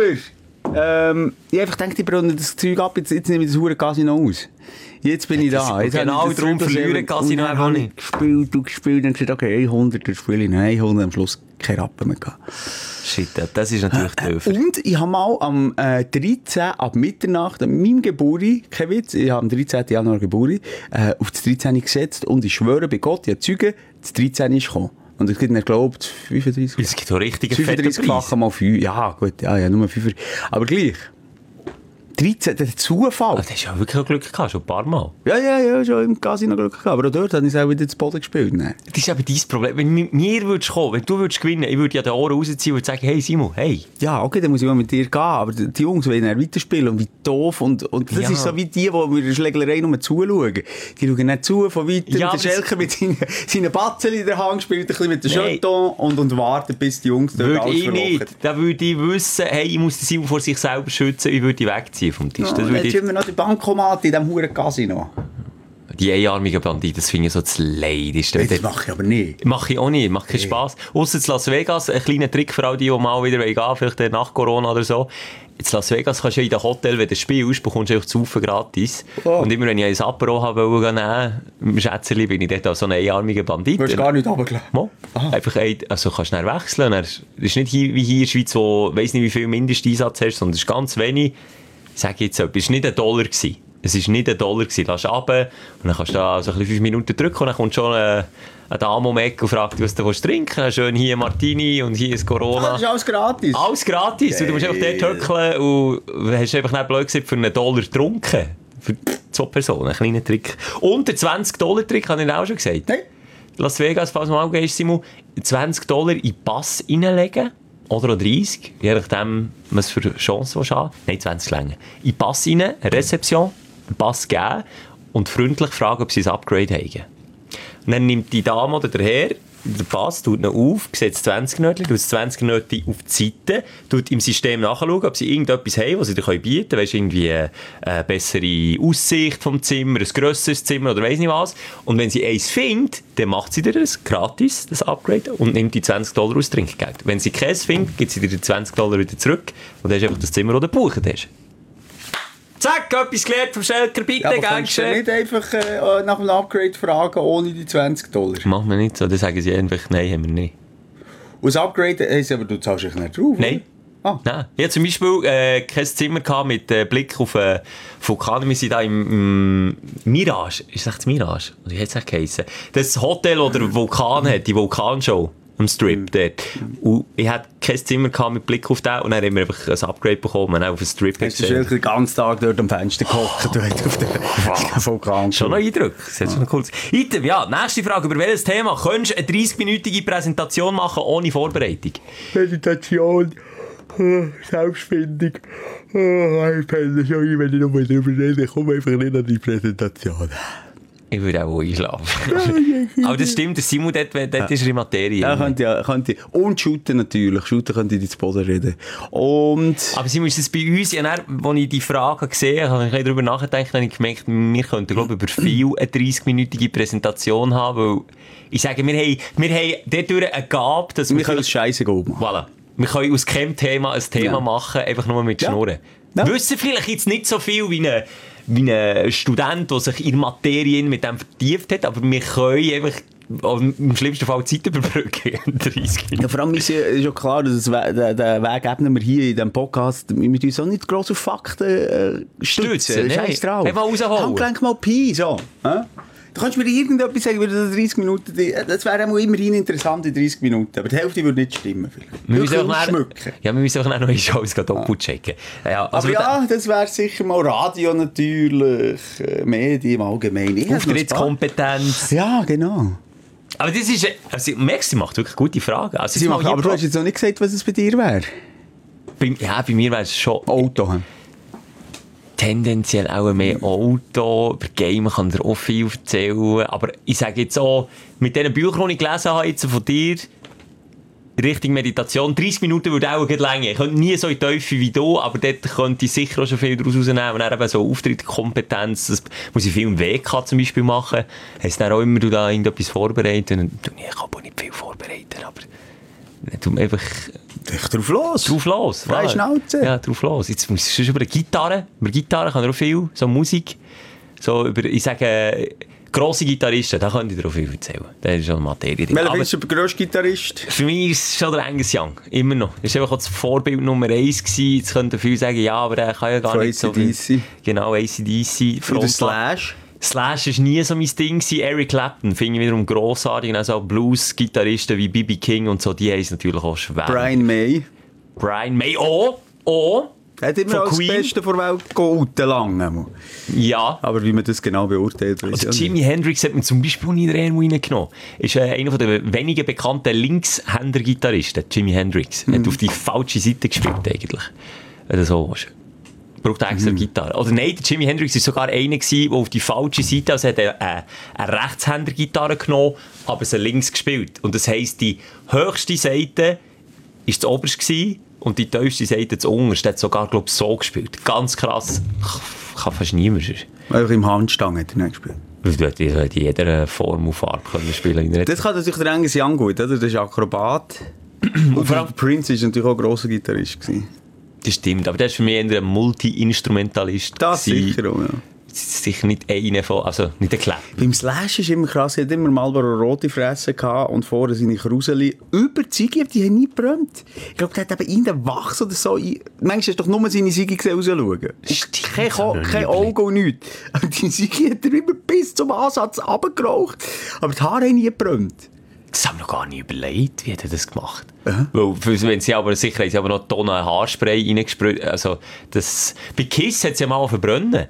ähm, ich einfach gedacht, ich brenne das Zeug ab, jetzt, jetzt nehme ich das hure Casino aus. Jetzt bin ich da. Jetzt genau, darum verlieren Casino einfach nicht. Gespielt und gespielt und gesagt, okay, hundert, dann spiele ich noch hundert, am Schluss kein Rappen mehr gehabt. Shit, das ist natürlich doof. Und ich habe mal am äh, dreizehnten ab Mitternacht, an meinem Geburtstag, kein Witz, ich habe am dreizehnten Januar Geburtstag, äh, auf das dreizehnte gesetzt und ich schwöre bei Gott, ich habe Zeugen, das dreizehnte ist gekommen. Und es gibt nicht, glaubt, fünfunddreißig. Es gibt auch richtige fünfunddreißig-fache mal fünf. Ja, gut, ja, ja, nur fünf. Aber gleich. dreizehn, der Zufall. Ah, das hast ja wirklich auch Glück gehabt, schon ein paar Mal. Ja, ja, ja, schon im Casino Glück gehabt. Aber auch dort habe ich es auch wieder zu Boden gespielt. Nein. Das ist eben dein Problem. Wenn mit mir würdest kommen, wenn du würdest gewinnen, ich würde ja den Ohren rausziehen und sagen, hey Simon, hey. Ja, okay, dann muss ich mal mit dir gehen. Aber die Jungs wollen dann weiterspielen und wie doof. Und, und das Ja. ist so wie die, die mit der Schlägerei nur zuschauen. Die schauen nicht zu von weitem. Ja, der aber Schelker mit seinen, seinen Batzen in der Hand spielt ein bisschen mit dem Nein. Jeton und, und wartet, bis die Jungs dort Würde alles ich verlochen. nicht. Da würde ich wissen, hey, ich muss den Simon vor sich selber schützen, ich würde ihn wegziehen vom Tisch. Ja, Das und würde jetzt ich... haben wir noch die Bankomat in diesem huren Casino. Die einarmigen Banditen, das finde ich so das Leidigste. Hey, das mache ich aber nicht. Mache ich auch nicht, macht keinen Spass. Ausser in Las Vegas, ein kleiner Trick für all die, die mal wieder gehen wollen, vielleicht nach Corona oder so. In Las Vegas kannst du ja in den Hotel, wenn du spielst, bekommst du einfach zu Saufen gratis. Oh. Und immer wenn ich ein Apero habe wollte nehmen, im Schätzerli, bin ich dort auch so ein einarmiger Bandit. Du hast gar nicht runtergelassen. Mo. Einfach ein, also kannst du schnell wechseln. Es ist nicht hier, wie hier in der Schweiz, wo weiss nicht, wie viel Mindesteinsatz hast, sondern es ist ganz wenig. Ich sage jetzt etwas, es war nicht ein Dollar gewesen. Es war nicht ein Dollar gewesen. Lass runter und dann kannst du da so ein bisschen fünf Minuten drücken und dann kommt schon eine, eine Dame um die Ecke und fragt, was du willst trinken. Schön hier Martini und hier ist Corona. Ah, das ist alles gratis. Alles gratis. Und du musst einfach dort hückeln und hast einfach nicht blöd gesagt, für einen Dollar getrunken. Für zwei Personen, ein kleiner Trick. Und der zwanzig Dollar Trick habe ich auch schon gesagt. Nein. Las Vegas, falls du mal gehst, Simon, zwanzig Dollar in den Pass reinlegen. Oder auch dreißig, je nachdem, was für Chancen du hast. Nein, zwanzig länger. In den Pass rein, eine Rezeption, einen Pass geben und freundlich fragen, ob sie ein Upgrade haben. Und dann nimmt die Dame oder der Herr den Pass, tut ihn auf, sieht das zwanzig-Nötchen, tut das zwanzig-Nötchen auf die Seite, tut im System nachschauen, ob sie irgendetwas haben, was sie dir bieten können. Weißt du, irgendwie eine, eine bessere Aussicht vom Zimmer, ein grösseres Zimmer oder weiss nicht was. Und wenn sie eins findet, dann macht sie dir das gratis, das Upgrade, und nimmt die zwanzig Dollar aus Trinkgeld. Wenn sie keins findet, gibt sie dir die zwanzig Dollar wieder zurück und dann hast du einfach das Zimmer, das du gebucht hast. Zack, etwas gelernt vom Schelker, bitte, Ja, aber kannst du Gangster. nicht einfach äh, nach einem Upgrade fragen, ohne die zwanzig Dollar? Machen wir nicht so, dann sagen sie einfach, nein, haben wir nicht. Und das Upgrade heisst aber, du zahlst dich nicht drauf, Nein. Ah. Nein. Ich hatte zum Beispiel äh, kein Zimmer gehabt mit äh, Blick auf äh, Vulkan. Wir sind da im, im Mirage. Ist das Mirage? Oder wie hat es geheissen? Das Hotel, das der Vulkan hat, die Vulkanshow am Strip dort. Und ich hatte kein Zimmer gehabt mit Blick auf den und dann haben wir einfach ein Upgrade bekommen und auf den Strip Hast du schon den ganzen Tag dort am Fenster gehockt und auf den Vulkan. Schon noch Eindruck. Das ist schon cool. Item, ja, nächste Frage. Über welches Thema könntest du eine dreißig-minütige Präsentation machen ohne Vorbereitung? Meditation, Selbstfindung. Ich penne schon ein, wenn ich noch mal drüber rede. Ich komme einfach nicht an die Präsentation. Ich würde auch einschlafen. Aber das stimmt, der Simon, dort, dort ist er in Materie. Ja, könnte ja, könnte. Und shooten natürlich. Shooten könnte ich ins Boden reden. Und... Aber Simon, ist das bei uns, ja, dann, als ich die Frage gesehen habe, habe ich darüber nachgedacht, habe ich gemerkt, wir könnten, glaube ich, über viel eine dreißig-minütige Präsentation haben, weil ich sage, wir haben, wir haben dadurch eine Gabe, dass wir wir... können das Scheisse gut machen. Voilà. Wir können aus keinem Thema ein Thema Ja. machen, einfach nur mit Ja. Schnurren. Ja. Wissen vielleicht jetzt nicht so viel wie ein, wie ein Student, der sich in Materien mit dem vertieft hat, aber wir können einfach im schlimmsten Fall Zeit überbrücken. dreißig Minuten. Ja, vor allem ist ja, ist ja klar, dass das We den, den Weg ebnen wir hier in diesem Podcast, wir müssen uns auch nicht gross auf Fakten äh, stützen. Stützen, Scheiß nein. drauf. Einfach rausholen. Handgelenk mal Pi, so. Hä? Du kannst mir irgendetwas sagen, über das dreißig Minuten, die- das wäre auch immerhin interessant in dreißig Minuten, aber die Hälfte würde nicht stimmen. Vielleicht. Wir müssen Wirklich auch nachher- ausschmücken. ja, wir müssen auch noch eine Shows doppelt checken. Ja, also Aber ja, das wäre sicher mal Radio natürlich, äh, Medien im Allgemeinen. Ich hätte noch ein paar- Auftrittskompetenz. Ja, genau. Aber das ist, also, merkst du, sie macht wirklich gute Fragen. Also, Sie jetzt mal machen, hier aber du pro- hast jetzt noch nicht gesagt, was es bei dir wäre. bei, ja, bei mir wäre es schon Auto. tendenziell auch mehr Auto. Über Game kann dir auch viel erzählen. Aber ich sage jetzt auch, mit diesen Büchern, die ich gelesen habe, jetzt von dir, Richtung Meditation, dreißig Minuten würde auch gut länger. Ich könnte nie so in die Tiefe wie du, aber dort könnte ich sicher auch schon viel daraus rausnehmen. Und dann eben so Auftrittkompetenz, das muss ich viel im W K zum Beispiel machen. Hast du dann auch immer du da irgendetwas vorbereitet? Und du, ich kann auch nicht viel vorbereiten, aber du einfach Dich drauf los. drauf los. Freie Voilà. Schnauze. Ja, drauf los. Jetzt muss ich schon über die Gitarre. Über Gitarre kann ich auch viel, so Musik. So über, ich sage, grosse Gitarristen, da könnte ich dir auch viel erzählen. Das ist schon Materie. Welcher Aber bist du der grösste Gitarrist? für mich ist es schon der Angus Young. Immer noch. Das war einfach auch das Vorbild Nummer eins gewesen. Jetzt könnten viele sagen, ja, aber der kann ja gar Von nicht so viel. A C D C. Genau, A C D C. Oder Frontmann. Slash? Slash war nie so mein Ding gewesen. Eric Clapton finde ich wiederum grossartig. Also Blues-Gitarristen wie B B King und so, die haben es natürlich auch schwer. Brian May. Brian May. Oh, oh, Er hat immer Von als Queen. Beste vor der Welt gehalten, lange. Ja. Aber wie man das genau beurteilt, weiss Also ich Jimi Hendrix hat man zum Beispiel nie in den reingenommen. Ist äh, einer der wenigen bekannten Linkshänder-Gitarristen, Jimi Hendrix. Mhm. Hat auf die falsche Seite gespielt, eigentlich. Wenn du so willst. Braucht extra Mhm. Gitarre. Oder nein, der Jimi Hendrix war sogar einer, der auf die falsche Seite, also hat eine, eine, eine Rechtshänder-Gitarre genommen, aber sie links gespielt. Und das heisst, die höchste Seite war das oberste gewesen, und die tiefste Seite das unterste. Hat sogar, glaube ich, so gespielt. Ganz krass. Kann fast niemand. Einfach im Handstang hat er nicht gespielt. Du hättest in jeder Form und Farbe können spielen können. Das kann natürlich der Angus Young gut, oder? Das ist Akrobat. Und vor allem Prince war natürlich auch ein grosser Gitarrist gewesen. Das stimmt, aber der ist für mich eher ein Multi-Instrumentalist. Das gewesen. sicher auch, ja. Sicher nicht einer von, also nicht der Klepp. Beim Slash ist immer krass, er hat immer Marlboro rote Fresse gehabt und vorne seine Kruseli. Über die Ziege, die haben nie gebrannt. Ich glaube, der hat eben in den Wachs oder so. Manchmal hast du doch nur seine Ziege gesehen rausschauen. Kein, Ko- kein Auge und nichts. Aber die Ziege hat er immer bis zum Ansatz runtergeraucht. Aber die Haare haben nie gebrannt. Das haben wir noch gar nicht überlegt, wie hat er das gemacht? Aha. Weil, wenn sie aber sicher haben sie aber noch Tonnen Haarspray reingesprüht. Also, das, bei Kiss hat sie ja mal verbrennen.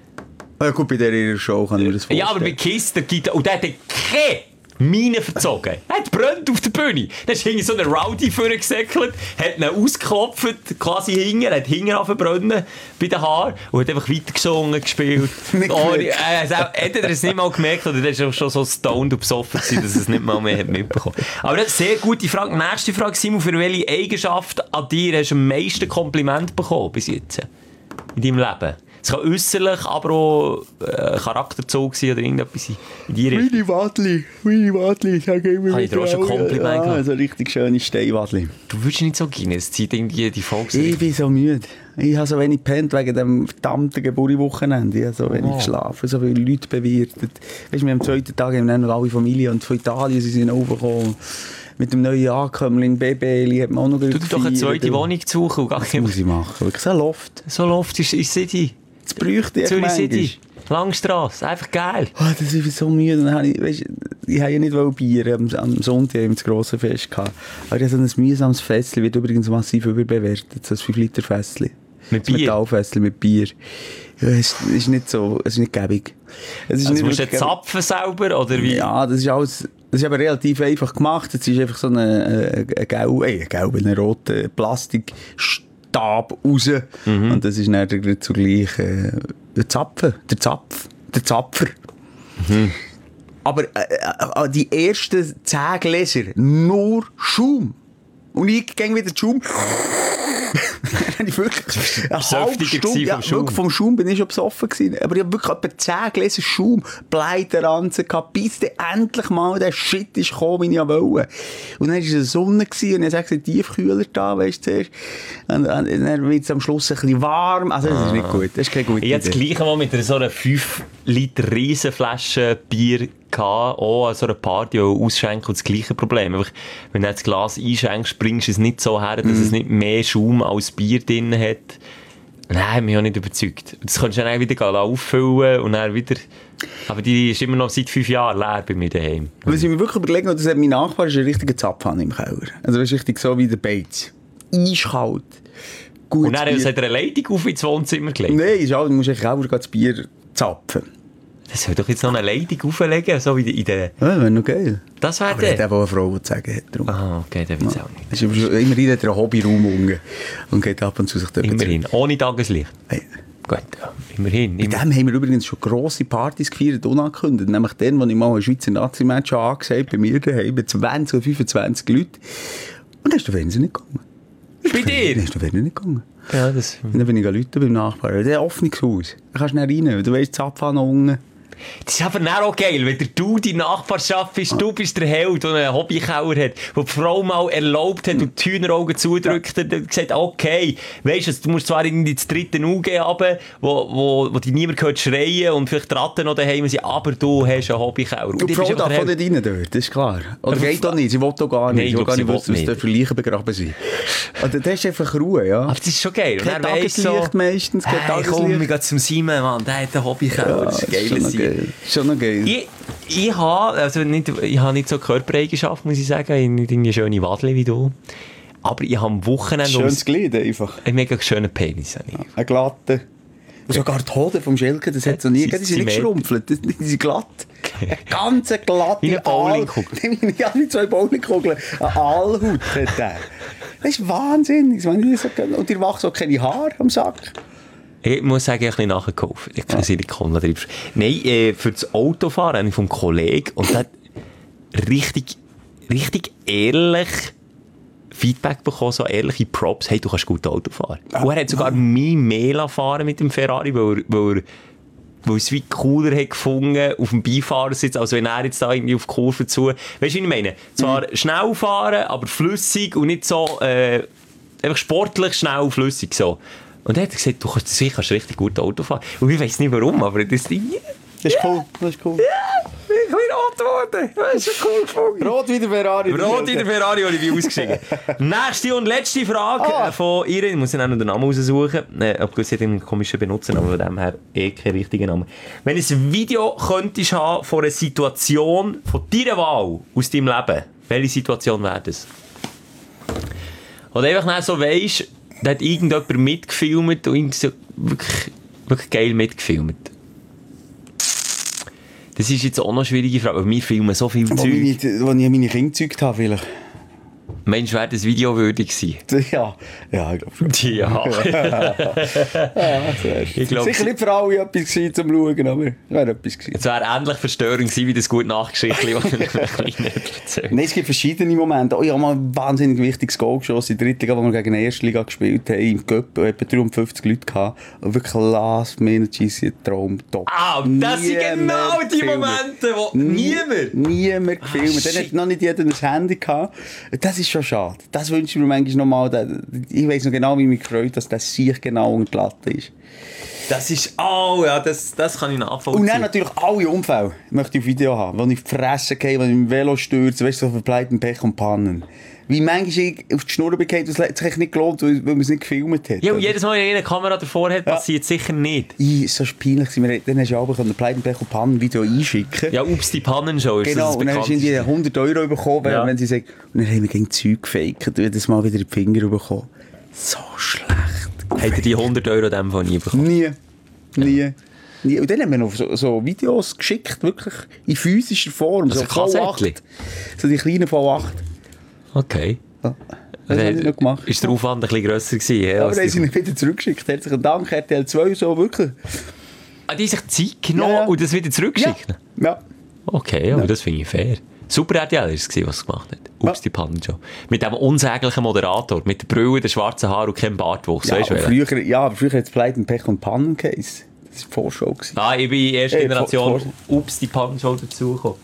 Ja gut, bei der ihrer Show kann ich mir das vorstellen. Ja, aber bei Kiss, der Gitarre, und der hat keine Mine verzogen. Er hat brennt auf der Bühne. Dann ist hinten so ein Rowdy vorgesäckelt, hat ihn ausgeklopft, quasi hinten, hat hinten verbrennen bei den Haaren und hat einfach weitergesungen, gespielt. Nicht Ohne, gemerkt. äh, also, hätte er es nicht mal gemerkt, oder der war schon so stoned und besoffen gewesen, dass er es nicht mal mehr hat mitbekommen. Aber das ist eine sehr gute Frage. Nächste Frage, Simon, für welche Eigenschaft an dir hast du am meisten Kompliment bekommen bis jetzt in deinem Leben? Es kann äußerlich, aber auch äh, Charakterzug sein oder irgendetwas in die Richtung. Meine Wadli, meine Wadli, ich sage immer Habe ich dir auch schon Kompliment ja, gemacht? so richtig schöne Steinwadli. Du würdest nicht so gehen, es zieht irgendwie die Folge. Ich bin so müde. Ich habe so wenig gepennt wegen dem verdammten Geburtstagswochenende. Ich habe so wenig Oh. geschlafen, so viele Leute bewirtet. Weißt du, wir am zweiten Tag haben wir dann noch alle Familie und von Italien sie sind aufgekommen. Mit dem neuen Ankömmling, Baby, hat man auch noch Du doch eine zweite gefeiert. Wohnung suchen und gar Das nicht muss ich machen. Wirklich so ein Loft. so Loft ist in City. Das bräuchte ich Zürich manchmal. City. Langstrasse. Einfach geil. Oh, das ist so müde. Dann habe ich, weißt, ich habe ja nicht wollen Bier. Am, am Sonntag haben wir das grosse Fest gehabt. Aber ich habe so ein mühsames Festchen, wird übrigens massiv überbewertet. So ein fünf Liter Festchen. Mit Das Bier? Metallfestchen mit Bier. Ja, es ist nicht so, es ist nicht gäbig. Es ist Also nicht musst du wirklich jetzt zapfen selber, oder wie? Ja, das ist alles, das ist aber relativ einfach gemacht. Es ist einfach so eine, eine, gelbe, äh, eine gelbe, eine rote Plastikstab raus. Mhm. Und das ist dann gleich zugleich äh, der Zapfen, der Zapf, der Zapfer. Mhm. Aber äh, äh, die ersten zehn Gläser, nur Schaum. Und ich gehe wieder Schaum. Dann habe ich wirklich eine halbe Säftiger Stunde, gewesen ja, vom Schaum. wirklich vom Schaum bin ich schon besoffen gewesen. Aber ich habe wirklich etwa zehn Gläser Schaum, Bleiteranzen gehabt, bis dann endlich mal der Shit ist gekommen, wie ich wollte. Und dann war es eine Sonne gewesen, und ich habe gesagt, Tiefkühler da, weißt du, zuerst. Und, und dann wird es am Schluss ein bisschen warm. Also das ist nicht gut, das ist keine gute Ich hatte das Idee. gleiche Mal mit einer so einer fünf Liter Riesenflasche Bier gehabt, auch an so einer Party, auch ausschenken, und das gleiche Problem. Einfach, wenn du das Glas einschenkst, bringst du es nicht so her, dass Mhm. es nicht mehr Schaum als Bier drin hat. Nein, mich auch nicht überzeugt. Das kannst du dann auch wieder gehen, auffüllen und dann wieder... Aber die ist immer noch seit fünf Jahren leer bei mir daheim. Was ich mir wirklich überlegen habe, das hat mein Nachbar, ist ein richtiger Zapfhahn im Keller. Also das ist richtig so wie der Beiz. Eiskalt. Gut. Und dann hat er eine Leitung auf ins Wohnzimmer gelegt. Nein, ist auch, du musst eigentlich auch das Bier zapfen. Das soll doch jetzt noch eine Leitung auflegen, so wie in der... Ja, wäre noch geil. Das wäre Aber er hat der. eben auch eine Frau, die zu sagen hat. Darum. Ah, okay, der will es auch nicht. Das ist aber schon- immerhin hat er einen Hobbyraum unten und geht ab und zu sich dort Immerhin, ohne Tageslicht. Hey. Gut, ja, immerhin. Bei Immer. dem haben wir übrigens schon grosse Partys gefeiert, unangekündigt. Nämlich dann, als ich mal ein Schweizer Nazi-Match angesagt habe, bei mir daheim, mit zwanzig oder fünfundzwanzig Leuten. Und dann ist der Fernseher nicht gegangen. Bei dir? Dann ist der Fernseher nicht gegangen. Ja, das... Und dann bin ich Leute beim Nachbarn. Der offenes Haus. Da kannst du nicht rein. Du weißt, Zapfhahn unten. Das ist aber dann auch geil, wenn du die Nachbarschaft bist, du bist der Held, der einen Hobbykeller hat, wo die Frau mal erlaubt hat und die Hühneraugen zudrückt und hat gesagt, okay, weisst du, du musst zwar in das dritte U G runter, wo, wo, wo dich niemand hört schreien und vielleicht die Ratten noch daheim sind, aber du hast einen Hobbykeller. Und die ich Frau bist darf einfach auch der nicht rein dort, das ist klar. Oder Aber- geht auch nicht, sie will auch gar Nein, nicht. ich Sie will glaub, gar sie nicht will wissen, was nicht. da für Leichen begraben sind. Und dann ist einfach Ruhe, ja. Aber das ist schon geil. Und Kein dann weisst du so, Tageslicht meistens, kein hey, komm, wir Tageslicht. gehen zum Simon, Mann, der hat einen Hobbykeller. das ist Ja, geil. schon noch geil. Schon noch geil. Ich, ich habe also nicht, ich habe nicht so Körpereigenschaften, muss ich sagen. Ich habe nicht irgendwie schöne Wadli wie du. Aber ich habe am Wochenende... Schönes Glied einfach. Ein mega schöner Penis. Ja, ein glatter. Und sogar die Hoden vom Schelke, das hat es noch nie gegeben. Die sind nicht geschrumpfelt, die sind glatt. Eine ganz glatte wie eine Bowlingkugel. Ja, wie zwei Bowlingkugeln. Eine Aalhaut hat der. Das ist wahnsinnig. Und ihr macht so keine Haare am Sack. Ich muss sagen, ich habe ein bisschen nachgekauft. Ich habe Silikon drin. Nein, äh, für das Autofahren habe ich vom Kollegen und der hat richtig, richtig ehrlich Feedback bekommen, so ehrliche Props. Hey, du kannst gut Auto fahren. Ah, und er hat sogar mich mehr fahren mit dem Ferrari, weil er, weil er, weil es wie cooler hat gefunden auf dem Beifahrersitz, als wenn er jetzt da irgendwie auf die Kurve zu... Weißt du, wie ich meine? Zwar mhm. schnell fahren, aber flüssig und nicht so äh, einfach sportlich schnell flüssig so. Und er hat gesagt, du kannst sicher richtig gut Auto fahren. Und ich weiss nicht warum, aber das Ding... Das ist cool, das ist cool. Ja, ich bin rot geworden. Das ist schon cool gefunden. Rot wie der Ferrari. Rot wie der Ferrari, habe ich wie ausgeschrieben. Nächste und letzte Frage ah. von ihr. Ich muss dann auch noch den Namen raussuchen. Äh, ob sie hat einen komischen Benutzernamen, von dem her eh kein richtiger Name. Wenn du ein Video könntest haben von einer Situation, von deiner Wahl aus deinem Leben, welche Situation wäre das? Oder einfach so weisst, da hat irgendjemand mitgefilmt und so wirklich, wirklich geil mitgefilmt. Das ist jetzt auch noch eine schwierige Frage, weil wir filmen so viel Zeug. Als ich meine Kinder gezeugt habe, vielleicht. Mensch, wäre das Video würdig gewesen? Ja, ja, ich glaube schon. Ja. ja ich glaub, sicher nicht für alle etwas gewesen, zum Schauen, aber es wäre etwas gewesen. Es wäre ähnlich verstörend gewesen, wie das gute Nachgeschichtchen, das ich nicht erzählt. Nein, es gibt verschiedene Momente. Oh, ich habe mal ein wahnsinnig wichtiges Goal geschossen in der dritten Liga, wo wir gegen die erste Liga gespielt haben. Im Cup etwa dreihundertfünfzig Leute gehabt. Und wirklich last minute G Traum top. Ah, das sind genau die gefilmt. Momente, wo niemand... Niemand gefilmt. Ah, dann hat noch nicht jeder ein Handy gehabt. Das ist schon schade. Das wünsche ich mir manchmal noch mal. Ich weiss noch genau, wie mich gefreut, dass das sich genau und glatt ist. Das ist, oh ja, das, das kann ich nachvollziehen. Und dann natürlich alle Unfälle möchte ich auf Video haben. Wenn ich auf die Fresse gehe, wenn ich im Velo stürze, weißt du, so verbleibten Pech und Pannen. Wie manchmal ich auf die Schnur bekomme, das hat sich nicht gelohnt, weil man es nicht gefilmt hat. Ja, und jedes Mal, wenn eine Kamera davor hat, ja. passiert sicher nicht. Ich, so peinlich. Dann hast du aber ein Pleiten, Pech und Pannen-Video einschicken. Ja, ups, die Pannenshow ist genau, das und dann hast du irgendwie hundert Euro bekommen, ja. wenn sie sagen, und dann haben wir gegen Zeug gefaked und jedes Mal wieder in die Finger bekommen. So schlecht. Habt ihr die hundert Euro dem von nie bekommen? Nie. Nie. Ja. Nie. Und dann haben wir noch so, so Videos geschickt, wirklich in physischer Form. Also so V acht. So die kleinen V acht. Okay. Ja. Das habe ich noch gemacht. Ist der Aufwand ein bisschen grösser gewesen? Ja, aber dann haben sie ihn wieder zurückgeschickt. Herzlichen Dank, R T L zwei, so wirklich. Ah, die haben sich Zeit genommen ja, ja. und das wieder zurückgeschickt? Ja. ja. Okay, aber ja. das finde ich fair. Super R T L war es, was es gemacht hat. Ups, ja. die Pannenshow. Mit dem unsäglichen Moderator, mit der Brille, den schwarzen Haaren und keinem Bartwuchs. Ja, weißt du, früher, ja, aber früher hat es Pleiten, Pech und Pannen geheißen. Das war die Vorschau. Ah, ich bin erste hey, Generation vor, Ups, die Pannenshow dazugekommen.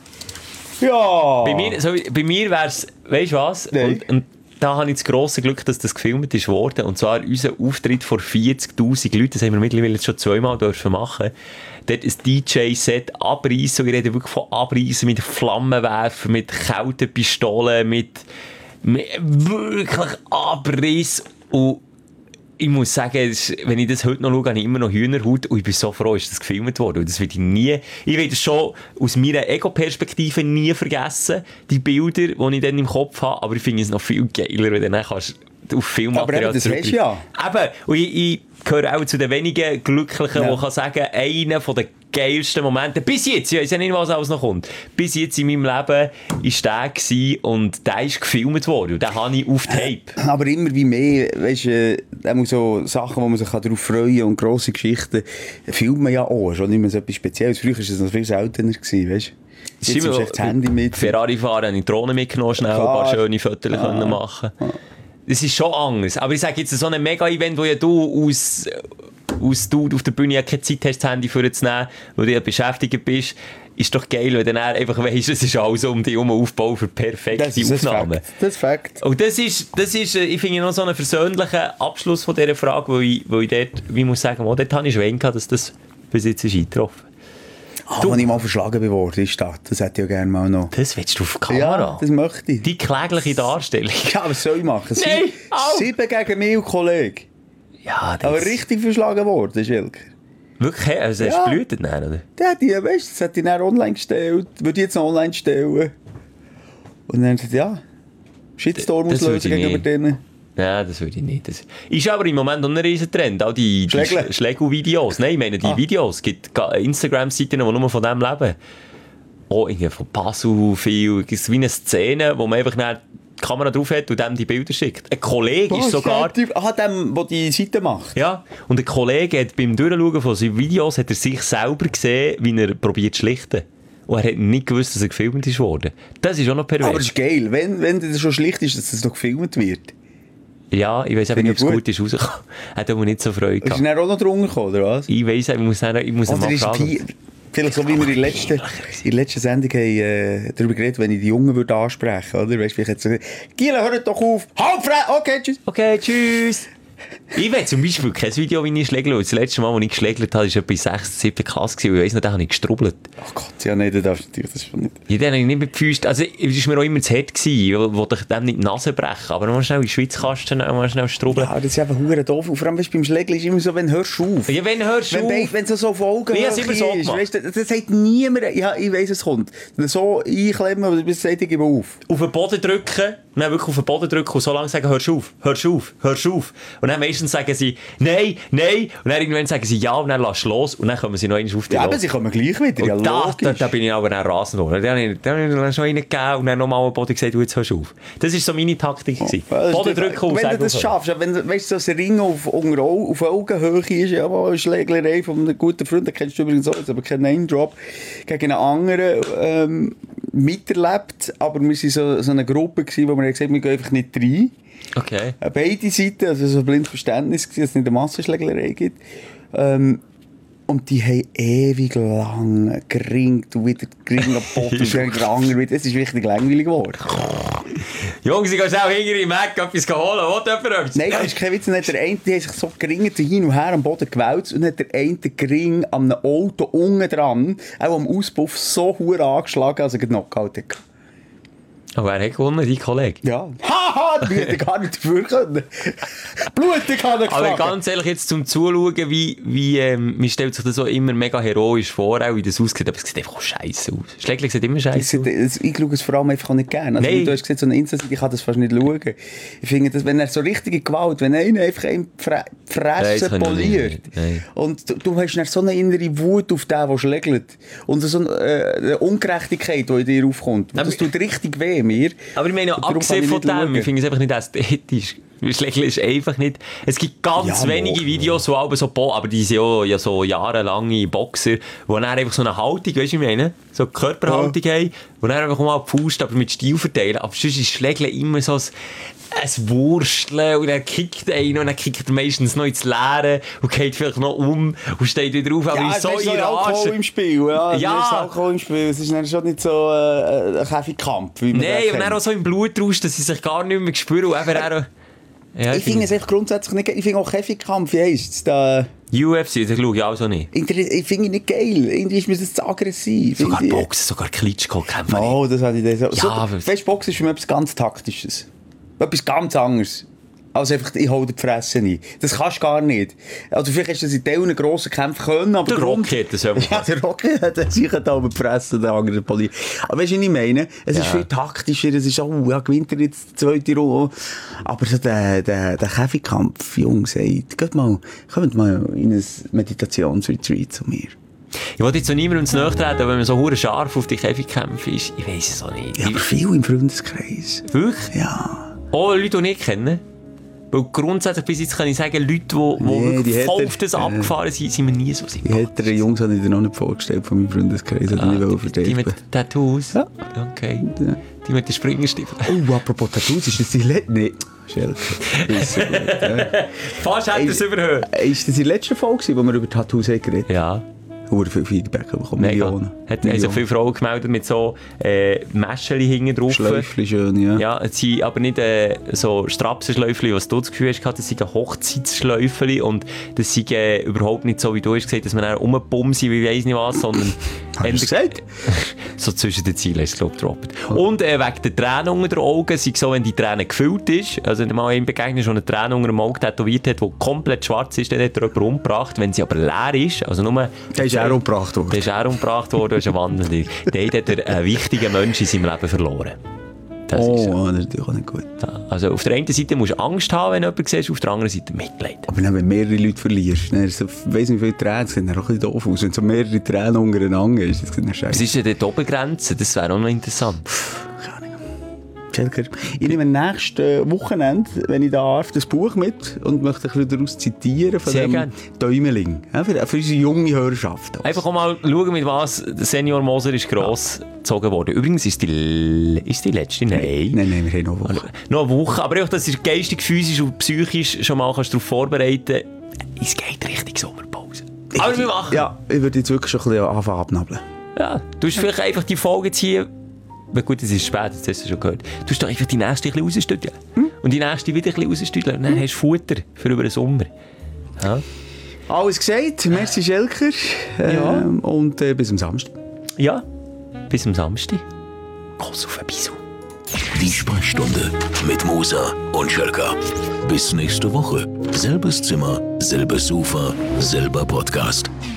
Ja! Bei mir, so, bei mir wäre es, weißt du was? Und, und da habe ich das grosse Glück, dass das gefilmt ist worden. Und zwar unser Auftritt vor vierzigtausend Leuten, das haben wir mittlerweile schon zweimal dürfen machen. Dort ein D J-Set abreißen. Und ich rede wirklich von abreißen mit Flammenwerfer, mit kalten Pistolen, mit, mit wirklich Abriss. Und ich muss sagen, wenn ich das heute noch schaue, habe ich immer noch Hühnerhaut und ich bin so froh, dass das gefilmt wurde. Und das will ich nie, ich will das schon aus meiner Ego-Perspektive nie vergessen, die Bilder, die ich dann im Kopf habe, aber ich finde es noch viel geiler, wenn du dann kannst auf Filmmaterial zurückgreifen. Aber eben, das hast du ja. Eben, und ich, ich gehöre auch zu den wenigen Glücklichen, ja. die kann sagen, einer von den geilsten Momente, bis jetzt, ich weiß ja nicht, was alles noch kommt, bis jetzt in meinem Leben war der gewesen und der ist gefilmt worden und den habe ich auf Tape. Aber immer wie mehr, weißt du, äh, so Sachen, wo man sich darauf freuen kann und grosse Geschichten, filmt man ja auch, schon nicht mehr so etwas Spezielles. Früher war es noch viel seltener gewesen, weißt du. Jetzt hast du das Handy mit. Ferrari fahren, habe ich die Drohne mitgenommen, schnell Klar. ein paar schöne Fotos ah. machen. Ah. Das ist schon anders. Aber ich sage jetzt, so ein Mega-Event, wo ja du aus, aus du auf der Bühne ja keine Zeit hast, das Handy vorzunehmen, wo du ja beschäftigt bist, ist doch geil, wenn du dann einfach weisst, es ist alles um dich herum Aufbau für perfekte das ist Aufnahmen. Fact. Das ist Fakt. Und das ist, das ist, ich finde noch so einen versöhnlichen Abschluss von dieser Frage, wo ich, wo ich dort, wie ich muss sagen, oh, dort habe ich Schwein gehabt, dass das bis jetzt ist eingetroffen. Ah, wenn ich mal verschlagen geworden ist, das, das hätte ich ja gerne mal noch. Das willst du auf die Kamera? Ja, das möchte ich. Die klägliche Darstellung. Ja, was soll ich machen? Nein, Sieben gegen mich und Kollege. Ja, das... Aber richtig verschlagen worden, Schilker. Wirklich? Also hast du ja. Blüten dann, oder? Der hat die, weißt du, das hat die dann online gestellt. Würde ich jetzt noch online stellen. Und dann hat er gesagt, ja, Shitstorm auslösen gegenüber denen. Ja, das würde ich nicht. Das ist aber im Moment noch ein riesen Trend. Auch die, die Schlägle. Schlägel-Videos. Nein, ich meine, die Ah. Videos. Es gibt Instagram-Seiten, die nur von dem leben. Auch irgendwie von Puzzle viel. Es ist wie eine Szene, wo man einfach die Kamera drauf hat und dem die Bilder schickt. Ein Kollege ist sogar... Ah, dem, der die Seite macht. Ja, und ein Kollege hat beim Durchschauen von seinen Videos hat er sich selber gesehen, wie er probiert zu schlichten. Und er hat nicht gewusst, dass er gefilmt ist worden. Das ist auch noch pervers. Aber das ist geil, wenn, wenn das schon schlicht ist, dass das noch gefilmt wird. Ja, ich weiss eben nicht, ob es gut ist rausgekommen. Hat aber nicht so Freude Ist gehabt. er dann auch noch drunter gekommen, oder was? Ich weiss, ich muss, dann, ich muss ihn Oder mal ist fragen. Pi- vielleicht so, wie wir in der letzten, in der letzten Sendung haben, äh, darüber geredet, wenn ich die Jungen würde ansprechen würde, oder? Weißt du, vielleicht hätte so, Giela, hört doch auf! Halt, frei! Okay, tschüss! Okay, tschüss. Ich will zum Beispiel kein Video, wie ich schlägle. Das letzte Mal, als ich geschlägelt habe, war etwa in sechster, siebter Klasse. Und ich weiss noch, da habe ich gestrubbelt. Ach Gott, ja, nein, das darfst du natürlich das schon nicht. Ja, dann habe ich nicht mit Füßen. Also, es war mir auch immer zu hart, gewesen, wo ich dem nicht die Nase brechen. Aber mal schnell in die Schweiz kasten, mal schnell strubbeln. Ja, das ist einfach verdammt doof. Und vor allem, weißt, beim Schlägeln ist immer so, wenn hörst du auf. Ja, wenn hörst du Wenn, auf. beid- wenn es so auf Augen Ich hab's immer so ist, gemacht. weißt, das, das sagt niemand, ja, ich weiss, es kommt. So einklemmen, aber bis es sagt, ich gebe auf. Auf den Boden drücken, nein, wirklich auf den Boden drücken und so lange sagen, hörst auf, hörst auf, hörst auf. Und dann meistens sagen sie, nein, nein. Und dann irgendwann sagen sie ja und dann lass los und dann kommen sie noch einmal auf die Ja, los. aber sie kommen gleich wieder, ja, Und da, logisch. da, da bin ich aber dann rasend geworden. Dann habe ich, dann habe ich schon einen gegeben und dann nochmal am Boden gesagt, du, jetzt hörst du auf. Das war so meine Taktik. gewesen. Ja, das Boden ist- drücken und wenn sagen du das aufhören. schaffst, wenn du, weißt, du, so ein Ring auf, unter, Au- auf Augenhöhe ist, ja, aber eine Schlägerei von einem guten Freund, den kennst du übrigens auch, aber kein Name-Drop, gegen einen anderen ähm, miterlebt, aber wir waren so, so eine Gruppe, gewesen, wo wir gesagt haben, wir gehen einfach nicht rein. Okay. Äh, Beide Seiten, also so ein blindes Verständnis, gewesen, dass es nicht eine Massenschlägerei gibt. Ähm, und die haben ewig lang geringt und wieder gering am Boden und wieder geranger. Es ist richtig langweilig geworden. Jungs, ich gehe schnell hinter im Mac etwas holen. Wo jemand etwas? Nein, das ist kein Witz. Nicht der eine, die haben sich so geringert hin und her am Boden gewälzt und hat der eine gering an einem Auto unten dran, auch am Auspuff, so hure angeschlagen, als er Knockout hatte. Oh, wer hat gewonnen? Dein Kollege? Ja. Haha, die hätte gar nicht dafür können. Blutig kann er Aber geschlagen. ganz ehrlich, jetzt zum Zuschauen, wie, wie ähm, man stellt sich das so immer mega heroisch vor, auch wie das aussieht, aber es sieht einfach scheiße aus. Schlägli sieht immer Ich, scheiße aus. ich, ich schaue es vor allem einfach auch nicht gerne. Also, Nein. wie du hast gesagt, so eine Insta-Seite, ich kann das fast nicht schauen. Ich finde, dass, wenn er so richtige Gewalt, wenn einer einfach einen Fre Nein, Fresse das kann ich poliert nicht. Nein. und du, du hast dann so eine innere Wut auf den, der schlägt und so eine, äh, eine Ungerechtigkeit, die in dir aufkommt. Aber- Das tut richtig weh mir. Aber ich meine, Darum kann abgesehen ich von nicht dem, schauen. ich finde es einfach nicht ästhetisch. Schlägli ist einfach nicht... Es gibt ganz Ja, wenige mo- Videos, wo aber so, Bo aber die sind ja, ja so jahrelange Boxer, die dann einfach so eine Haltung, weißt du, was ich meine? So eine Körperhaltung haben, wo dann einfach mal die Faust aber mit Stil verteilen. Aber sonst ist Schlägli immer so ein, ein Wursteln und dann kickt einer und dann kickt er meistens noch ins Leere und geht vielleicht noch um und steht wieder auf. Aber Ja, ist es so ist so in Alkohol Rage. im Spiel. Ja, es Ja. ist Alkohol im Spiel. Es ist dann schon nicht so äh, ein Käfigkampf, wie man Nein, den und dann kennt. auch so im Blutrausch, dass sie sich gar nicht mehr spüren und eben auch... Ja, Ich finde es einfach grundsätzlich nicht geil. Ich finde auch Käfigkampf, wie heisst es da? U F C, das schaue ich auch so nicht. Inter- Ich finde es nicht geil. Irgendwie ist mir das zu aggressiv. Sogar Irgendwie- Boxen, sogar Klitschko kämpfen. Oh, das hatte ich dann so. Ja, so aber- weißt, Boxen ist für mich etwas ganz Taktisches. Etwas ganz anderes. Also einfach, ich hole dir die Fresse ein. Das kannst du gar nicht. Also vielleicht hast du das in Teilen grossen Kämpfen können, aber... Der Grund- Rocky hat das ja Ja, der Rocky hat sich da über die Fresse, der andere Poli. Aber weißt du, was ich meine? Es ist Ja. viel taktischer, es ist, oh, ja, gewinnt er jetzt die zweite Runde. Aber so der, der, der Käfigkampf, Jungs, ey, geht mal, kommt mal in ein Meditationsretreat zu mir. Ich wollte jetzt so niemandem zu nahe treten, wenn man so hure scharf auf die Käfigkämpfe ist. Ich weiss es auch nicht. Ja, aber viel im Freundeskreis. Wirklich? Ja. Oh, Leute, die ich kenne. Weil grundsätzlich bis jetzt kann ich sagen, Leute, die, die Nee, wirklich die voll hat auf er- das äh, abgefahren sind, sind mir nie so Ich sympathisch. hätte den Jungs habe ich dir noch nicht vorgestellt von meinem Freundeskreis. Ah, Ah, nicht die, verteilen. die mit Tattoos? Ja. Okay. Ja. Die mit den Springerstiefeln. Oh, apropos Tattoos, ist das die letzte? Nee, Schelke. Ist so gut, ja. Fast hätte er es überhört. Ist das die letzte Folge, wo wir über Tattoos haben geredet haben? Ja. Hure viel Feedback bekommen, Mega. Millionen. Hat also viele Frauen gemeldet mit so äh, Mäscheli hinten drauf. Schläufchen schön, ja. Ja, es sind aber nicht äh, so Strapsenschläufchen, was du das Gefühl hast, das sind Hochzeitsschläufchen und das sind äh, überhaupt nicht so, wie du hast gesagt, dass man dann rumbumsen, wie ich weiss nicht was, sondern Hast du es gesagt? so zwischen den Zielen ist es, glaube ich, gedroppt. Und äh, wegen der Tränen unter den Augen, sind so, wenn die Träne gefüllt ist, also wenn du mal einem begegnest, der eine Träne unter dem Auge tätowiert hat, die komplett schwarz ist, dann hat er jemanden umgebracht. Wenn sie aber leer ist, also nur... Der ist auch umgebracht worden. Der ist auch umgebracht worden, das ist ein Wanderer. Dort hat er einen wichtigen Menschen in seinem Leben verloren. Das oh, ist so. das ist natürlich auch nicht gut. Ja, also auf der einen Seite musst du Angst haben, wenn du jemanden siehst, auf der anderen Seite Mitleid. Aber wenn du mehrere Leute verlierst, dann ist es, ich weiss nicht, wie viele Tränen, das sieht dann auch ein bisschen doof aus. Wenn so mehrere Tränen untereinander ist, das sieht dann scheiße. Was ist denn die Obergrenze? Das wäre auch noch interessant. Keine Ahnung. Schelker, ich nehme nächstes Wochenende, wenn ich darf, das Buch mit und möchte ein bisschen daraus zitieren von Sehr dem gern. Däumeling. Ja, für, für unsere junge Hörerschaft. Also. Einfach auch mal schauen, mit was der Senior Moser ist gross gezogen worden. Übrigens ist die, ist die letzte? Nein. Nein, nein, wir haben noch eine Woche. Noch eine Woche. Aber auch, dass du geistig, physisch und psychisch schon mal kannst darauf vorbereiten kannst. Es geht Richtung Sommerpause. Aber wir machen. Ja, ich würde jetzt wirklich schon ein bisschen anfangen abnabeln. Ja, du hast vielleicht einfach die Folge jetzt hier. Gut, es ist spät, das hast du schon gehört. Du hast doch einfach die nächste ein bisschen rausstüdeln. Hm? Und die nächste wieder ein bisschen rausstüdeln. Und dann hm? hast du Futter für über den Sommer. Ja. Alles gesagt. Merci, Schelker. Ähm, Ja. Und äh, bis am Samstag. Ja, bis am Samstag. Kuss auf ein Bisou. Die Sprechstunde mit Musa und Schelker. Bis nächste Woche. Selbes Zimmer, selbes Sofa, selber Podcast.